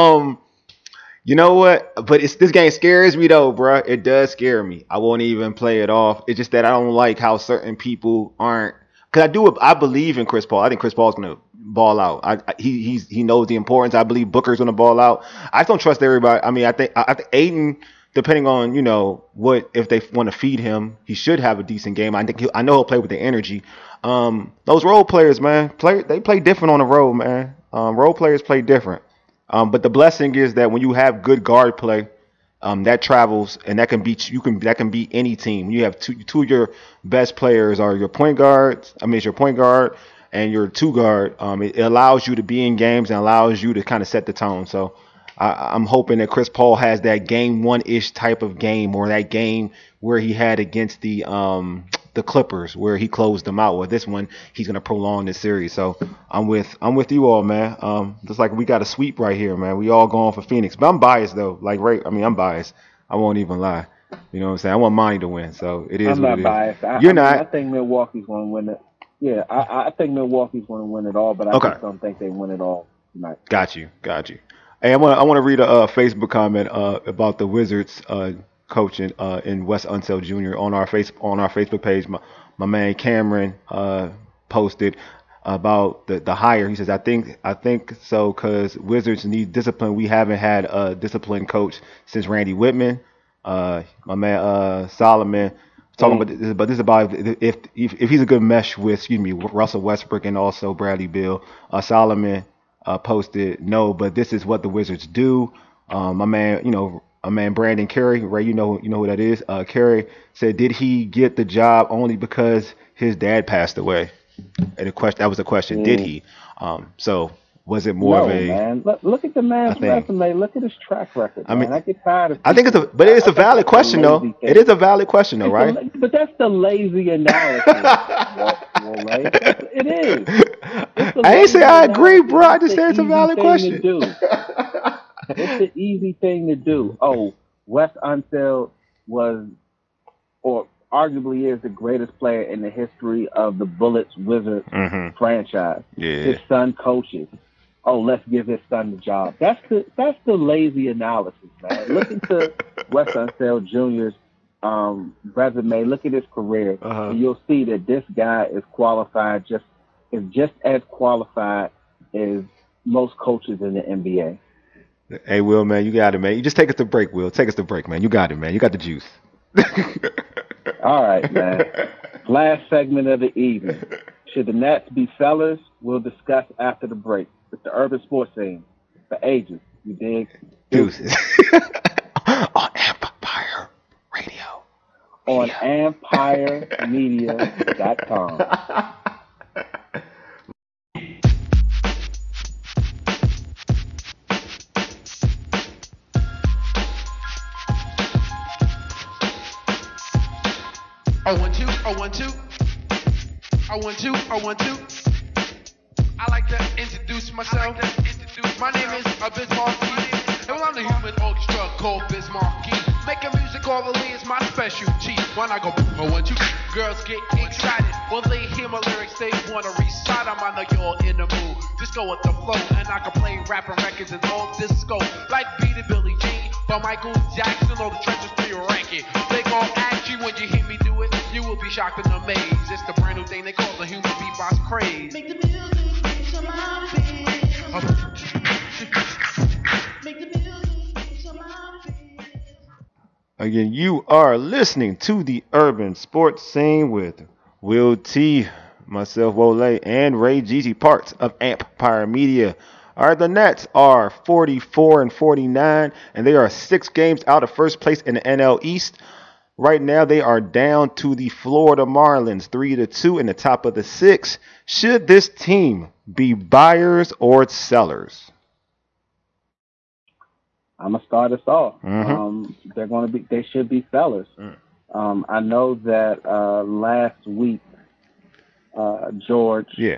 You know what? But this game scares me though, bruh. It does scare me. I won't even play it off. It's just that I don't like how certain people aren't. Cause I believe in Chris Paul. I think Chris Paul's gonna ball out. He knows the importance. I believe Booker's gonna ball out. I just don't trust everybody. I mean, I think Aiden, depending on what if they want to feed him, he should have a decent game. I know he'll play with the energy. Those role players, man, they play different on the road, man. Role players play different. But the blessing is that when you have good guard play, that travels and that can beat that can beat any team. You have two of your best players are your point guards. I mean, it's your point guard and your two guard. It allows you to be in games and allows you to kind of set the tone. So I'm hoping that Chris Paul has that game 1-ish type of game, or that game where he had against the Clippers where he closed them out. With this one, he's gonna prolong this series. So I'm with you all, man. Just like we got a sweep right here, man. We all going for Phoenix, but I'm biased though. I'm biased. I won't even lie. You know what I'm saying? I want Monty to win, so it is. I'm what not it biased. is. You're not. I think Milwaukee's going to win it. Yeah, I think Milwaukee's going to win it all, but I just don't think they win it all tonight. Got you. Hey, I want to read a Facebook comment about the Wizards coaching in Wes Unseld Jr. on our Facebook page. My man Cameron posted about the hire. He says, I think so because Wizards need discipline. We haven't had a disciplined coach since Randy Whitman. My man Solomon talking about this, but this is about if he's a good mesh with Russell Westbrook and also Bradley Beal. Solomon posted no, but this is what the Wizards do. My man Brandon Carey, Ray, you know who that is. Carey said, did he get the job only because his dad passed away? And that was the question. Did he? So was it more of a? Man. Look at the man's resume. Look at his track record. I mean, I get tired of. I think it's a valid question though. It is a valid question though, right? But that's the lazy analysis. It is. I ain't say I agree, bro. I just said it's a valid question. It's the easy thing to do. Oh, Wes Unseld was, or arguably is, the greatest player in the history of the Bullets Wizards franchise. Yeah. His son coaches. Oh, let's give his son the job. That's the lazy analysis, man. Look into Wes Unseld Jr.'s resume. Look at his career, and you'll see that this guy is qualified, just as qualified as most coaches in the NBA. Hey, Will, man, you got it, man. You just take us to break, Will. Take us to break, man. You got it, man. You got the juice. All right, man. Last segment of the evening. Should the Nets be sellers? We'll discuss after the break. It's the urban sports scene for ages. You dig? Deuces. On Empire Radio. On EmpireMedia.com. I want to. I like to introduce myself. My name is Bismarck. And I'm the human orchestra called Bismarck. Making music orally is my specialty. When I go, I want you. Girls get excited when they hear my lyrics. They wanna recite them. I know you're in the mood. Just go with the flow, and I can play rapping records and all disco, like Beat It Billie Jean, by Michael Jackson, or the trenches to your ranking. They gon' ask you when you hear me do it. You will be shocked and amazed. It's the brand new thing they call the human beatbox craze. Make the music, make some Again, you are listening to the Urban Sports Scene with Will T, myself, Wole, and Ray Gigi, parts of Empire Media. All right, the Nets are 44-49, and they are 6 games out of first place in the NL East. Right now, they are down to the Florida Marlins, 3-2 in the top of the 6. Should this team be buyers or sellers? I'm gonna start us off. Mm-hmm. They should be sellers. I know that last week, George, Yeah.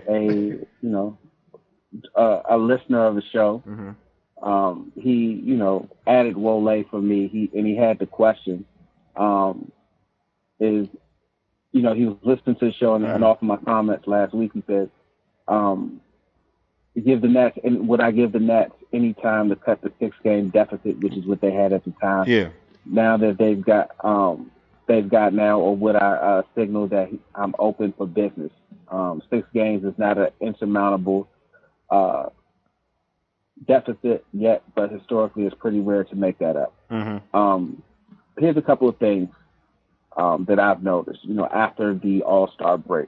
a listener of the show, he added Wole for me. He had the question, is he was listening to the show and off of my comments last week. He said, give the Nats, and would I give the Nats any time to cut the 6-game deficit, which is what they had at the time? Yeah. Now that they've got now, or would I signal that I'm open for business? 6 games is not an insurmountable deficit yet, but historically it's pretty rare to make that up. Here's a couple of things that I've noticed, after the All-Star break.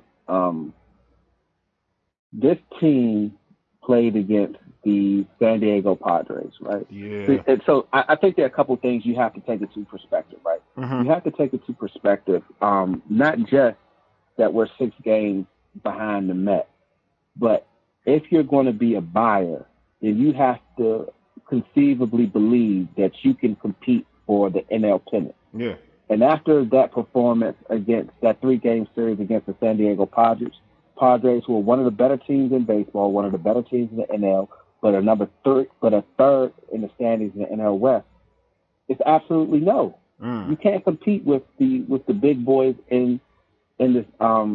This team played against the San Diego Padres, right? Yeah. And so I think there are a couple of things you have to take into perspective, right? You have to take into perspective, not just that we're 6 games behind the Mets, but if you're going to be a buyer, then you have to conceivably believe that you can compete for the NL pennant. Yeah. And after that performance against that 3-game series against the San Diego Padres, who are one of the better teams in baseball, one of the better teams in the NL, but a third in the standings in the NL West, it's absolutely no. You can't compete with the big boys in the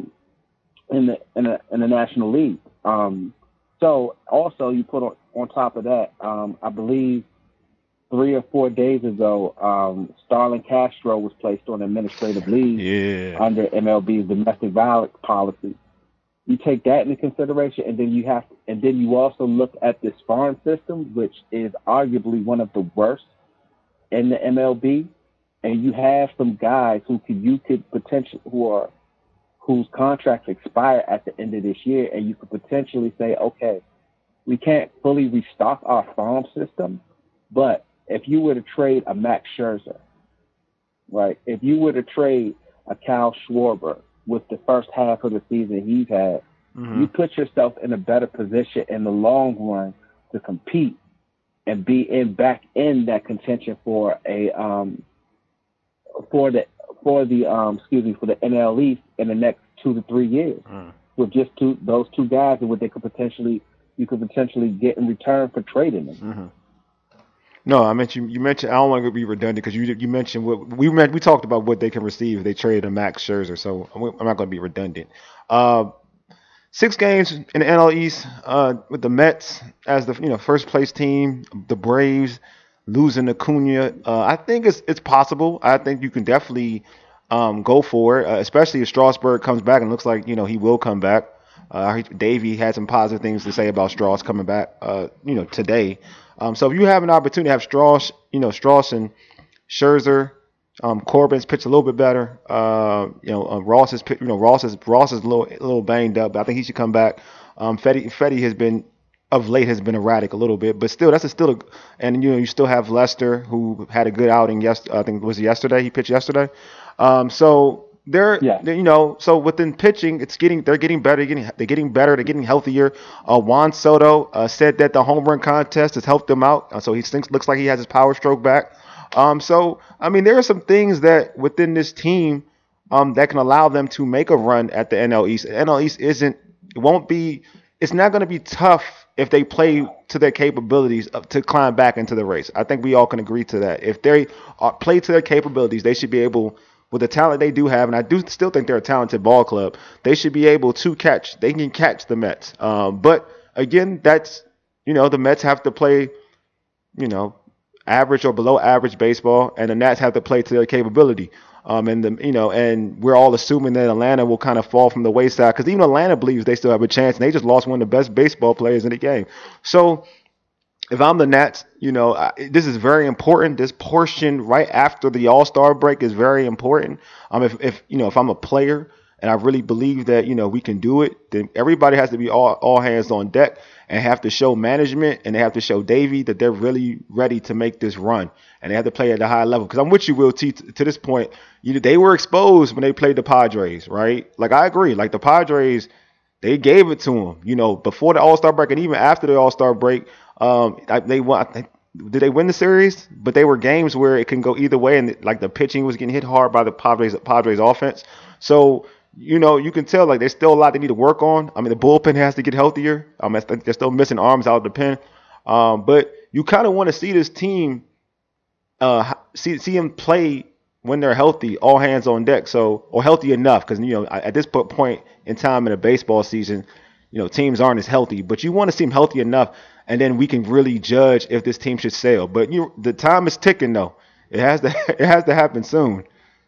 National League. So also you put on top of that, I believe 3 or 4 days ago, Starlin Castro was placed on administrative leave under MLB's domestic violence policy. You take that into consideration, and then you also look at this farm system, which is arguably one of the worst in the MLB, and you have some guys whose contracts expire at the end of this year, and you could potentially say, okay, we can't fully restock our farm system, but if you were to trade a Max Scherzer, right? If you were to trade a Kyle Schwarber with the first half of the season he's had, you put yourself in a better position in the long run to compete and be back in that contention for the NL East in the next 2 to 3 years with just those two guys and what you could potentially get in return for trading them. No, I mentioned you mentioned. I don't want to be redundant because you mentioned what we talked about what they can receive if they traded a Max Scherzer. So I'm not going to be redundant. 6 games in the NL East with the Mets as the first place team, the Braves losing Acuna. I think it's possible. I think you can definitely go for it, especially if Strasburg comes back and looks like he will come back. Davey had some positive things to say about Strauss coming back today. So if you have an opportunity to have Strauss and Scherzer, Corbin's pitched a little bit better. Ross is a little banged up, but I think he should come back. Fetty has been of late erratic a little bit, but still and you still have Lester who had a good outing I think it was yesterday. He pitched yesterday. So so within pitching, they're getting better. They're getting healthier. Juan Soto said that the home run contest has helped them out. So he looks like he has his power stroke back. So I mean, there are some things that within this team that can allow them to make a run at the NL East. The NL East it's not going to be tough if they play to their capabilities to climb back into the race. I think we all can agree to that. If they play to their capabilities, they should be able, with the talent they do have, and I do still think they're a talented ball club, they should be able to catch the Mets. But again, that's, the Mets have to play, average or below average baseball, and the Nats have to play to their capability. And we're all assuming that Atlanta will kind of fall from the wayside because even Atlanta believes they still have a chance, and they just lost one of the best baseball players in the game. So if I'm the Nats, this is very important. This portion right after the All-Star break is very important. If I'm a player and I really believe that we can do it, then everybody has to be all hands on deck and have to show management and they have to show Davey that they're really ready to make this run, and they have to play at a high level. Because I'm with you, Will T. To this point, they were exposed when they played the Padres, right? Like I agree, like the Padres, they gave it to them, before the All-Star break and even after the All-Star break. They won. did they win the series? But they were games where it can go either way, and like the pitching was getting hit hard by the Padres offense. So you can tell like there's still a lot they need to work on. I mean, the bullpen has to get healthier. I think they're still missing arms out of the pen. But you kind of want to see this team, see them play when they're healthy, all hands on deck. So, or healthy enough, because at this point in time in a baseball season, teams aren't as healthy. But you want to see them healthy enough, and then we can really judge if this team should sail. But the time is ticking, though. It has to it has to happen soon.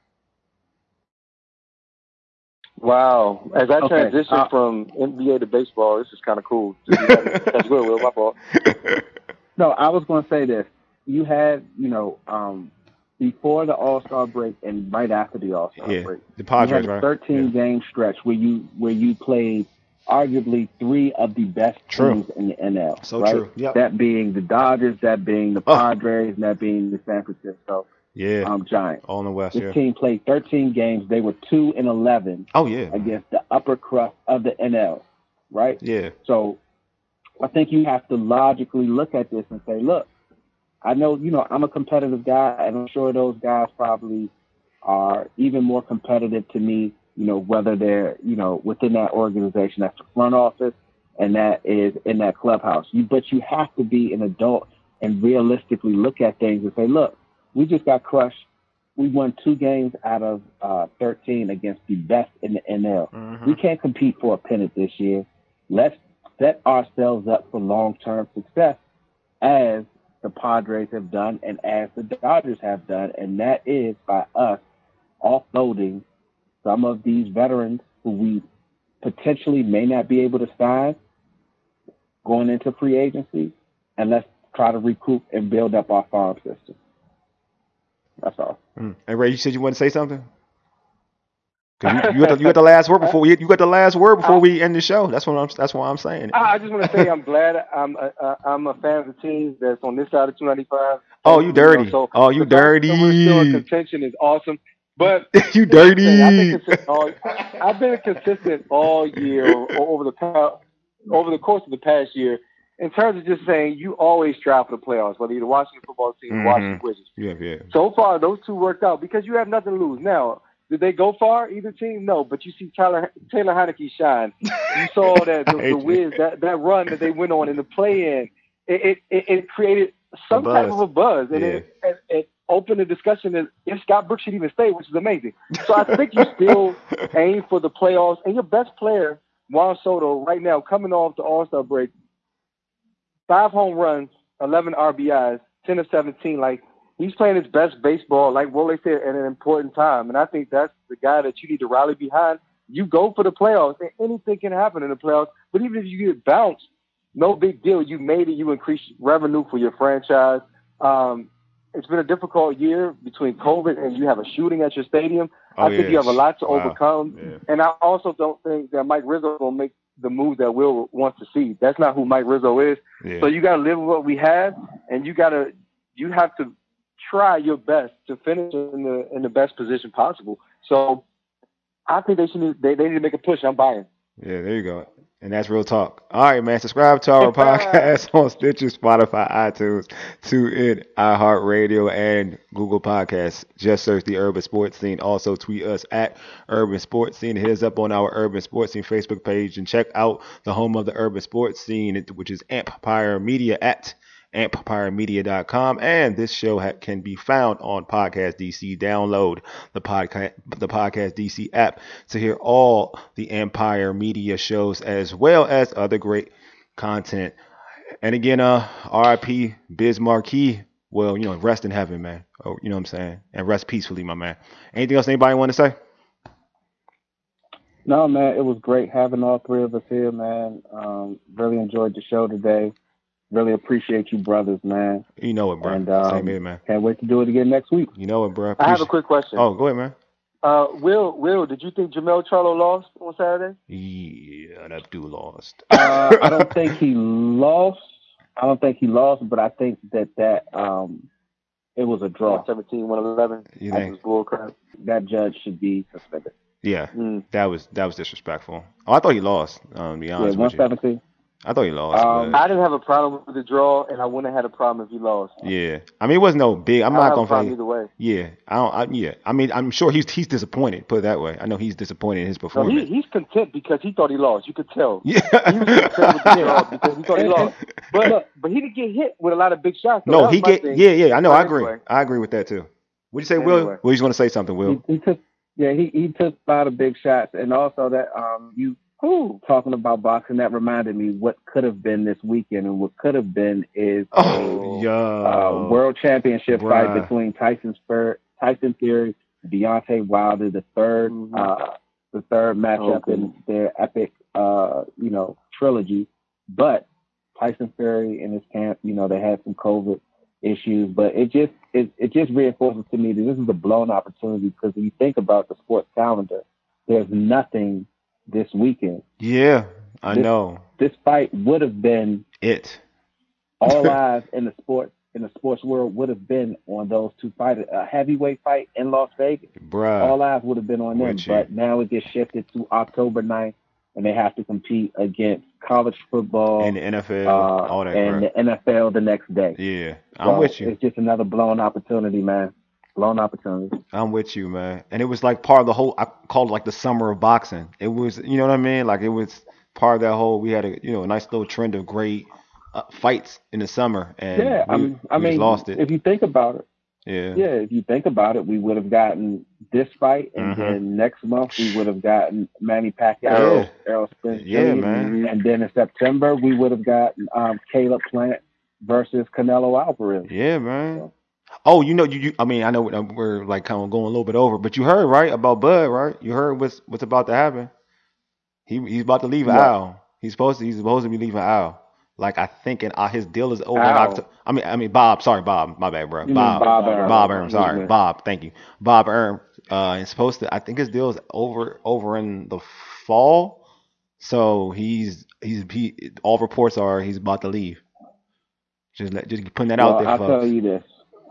Wow. As I transition from NBA to baseball, this is kind of cool. That's good, Will. My fault. No, I was going to say this. You had, before the All-Star break and right after the All-Star break, the Padres, you had a 13-game stretch where you played arguably three of the best teams in the NL. So right? true. Yep. That being the Dodgers, that being the Padres, and that being the San Francisco Giants. All in the West. This team played 13 games. They were 2-11. Against the upper crust of the NL, right? Yeah. So I think you have to logically look at this and say, look, I know, I'm a competitive guy, and I'm sure those guys probably are even more competitive to me, whether they're, within that organization, that's the front office, and that is in that clubhouse. But you have to be an adult and realistically look at things and say, look, we just got crushed. We won 2 games out of 13 against the best in the NL. Mm-hmm. We can't compete for a pennant this year. Let's set ourselves up for long-term success, as the Padres have done and as the Dodgers have done, and that is by us offloading some of these veterans who we potentially may not be able to sign going into free agency, and let's try to recoup and build up our farm system. That's all. And Ray, you said you want to say something? You got the last word before we end the show. That's why I'm saying it. I just want to say I'm glad I'm a fan of the team that's on this side of 295. Oh, you dirty! You dirty! Still in contention is awesome, but you dirty! I've been consistent all year over the course of the past year in terms of just saying you always strive for the playoffs, whether you're the Washington football team or Washington Wizards. Yeah. So far, those two worked out because you have nothing to lose now. Did they go far, either team? No, but you see Taylor Heineke shine. You saw that the Wiz, that run that they went on in the play-in, it created some type of a buzz. And it opened the discussion that if Scott Brooks should even stay, which is amazing. So I think you still aim for the playoffs. And your best player, Juan Soto, right now, coming off the All-Star break, 5 home runs, 11 RBIs, 10 of 17, he's playing his best baseball, like Wole said, at an important time. And I think that's the guy that you need to rally behind. You go for the playoffs, and anything can happen in the playoffs. But even if you get bounced, no big deal. You made it. You increased revenue for your franchise. It's been a difficult year between COVID and you have a shooting at your stadium. I think you have a lot to overcome. Yeah. And I also don't think that Mike Rizzo will make the move that Will wants to see. That's not who Mike Rizzo is. Yeah. So you got to live with what we have, and you have to try your best to finish in the best position possible. So I think they need to make a push. I'm buying. Yeah, there you go. And that's real talk. All right, man. Subscribe to our podcast on Stitcher, Spotify, iTunes, TuneIn, iHeartRadio, and Google Podcasts. Just search the Urban Sports Scene. Also tweet us at Urban Sports Scene. Hit us up on our Urban Sports Scene Facebook page and check out the home of the Urban Sports Scene, which is Empire Media at EmpireMedia.com, and this show can be found on Podcast DC. Download the Podcast DC app to hear all the Empire Media shows as well as other great content. And again, RIP Biz Marquee. Well, rest in heaven, man. Oh, you know what I'm saying? And rest peacefully, my man. Anything else anybody want to say? No, man. It was great having all three of us here, man. Really enjoyed the show today. Really appreciate you, brothers, man. You know it, bro. And, same here, man. Can't wait to do it again next week. You know it, bro. I have a quick question. Oh, go ahead, man. Will, did you think Jamel Charlo lost on Saturday? Yeah, that dude lost. I don't think he lost. But I think that it was a draw. 117, 111. You think? Was bull crap. That judge should be suspended. Yeah, that was disrespectful. Oh, I thought he lost. To be honest with you. 117. I thought he lost. I didn't have a problem with the draw, and I wouldn't have had a problem if he lost. Yeah, I mean, it wasn't no big. I'm I not don't have gonna a problem say. either way. Yeah, I don't. Yeah, I mean, I'm sure he's disappointed. Put it that way. I know he's disappointed in his No, performance. he's content because he thought he lost. You could tell. Yeah. He was content with the draw because he thought he lost. But he didn't get hit with a lot of big shots. So No, that was he my get. thing. Yeah. I know. But I agree. anyway. I agree with that too. What'd you say, Will? Anyway. Well, you want to say something, Will? He took a lot of big shots, and also that talking about boxing, that reminded me what could have been this weekend, and what could have been is a world championship fight between Tyson Fury, Deontay Wilder, the third matchup in their epic trilogy. But Tyson Fury and his camp, they had some COVID issues, but it just reinforces to me that this is a blown opportunity, because when you think about the sports calendar, there's nothing this weekend. Yeah, I know. This fight would have been it. All eyes in the sports world would have been on those two fighters. A heavyweight fight in Las Vegas. Bruh. All eyes would have been on them. But now it gets shifted to October 9th, and they have to compete against college football and the NFL, all that and crap. the NFL the next day. Yeah, I'm with you. It's just another blown opportunity, man. Blown opportunity. I'm with you, man. And it was like part of the whole, I called it like the summer of boxing. It was, you know what I mean? Like it was part of that whole, we had a nice little trend of great fights in the summer. And we just lost it. If you think about it. Yeah, if you think about it, we would have gotten this fight, and then next month we would have gotten Manny Pacquiao, Errol Spence. Yeah, man. And then in September we would have gotten Caleb Plant versus Canelo Alvarez. Yeah, man. So. Oh, I mean, I know we're like kind of going a little bit over, but you heard, right, about Bud, right? You heard what's about to happen. He's about to leave Al. He's supposed to be leaving Al. Like, I think his deal is over in October. I mean Bob. Sorry, Bob. My bad, bro. Bob Erm. Sorry, Bob. Thank you, Bob Erm. Is supposed to. I think his deal is over in the fall. So all reports are he's about to leave. Just putting that out there, I'll folks. tell you this.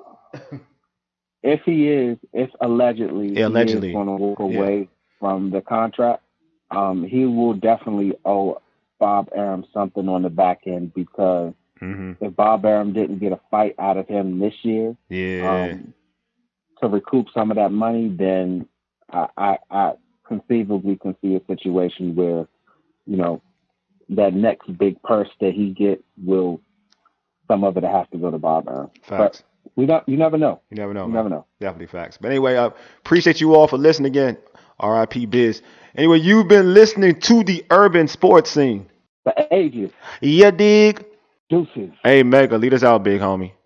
If allegedly he is going to walk away from the contract, he will definitely owe Bob Arum something on the back end, because if Bob Arum didn't get a fight out of him this year, to recoup some of that money, then I conceivably can see a situation where, that next big purse that he gets some of it has to go to Bob Arum. Facts. But you never know. You never know. You never know. Definitely facts. But anyway, I appreciate you all for listening again. R.I.P. Biz. Anyway, you've been listening to the Urban Sports Scene. The ages. Yeah, dig. Deuces. Hey, Mega, lead us out, big homie.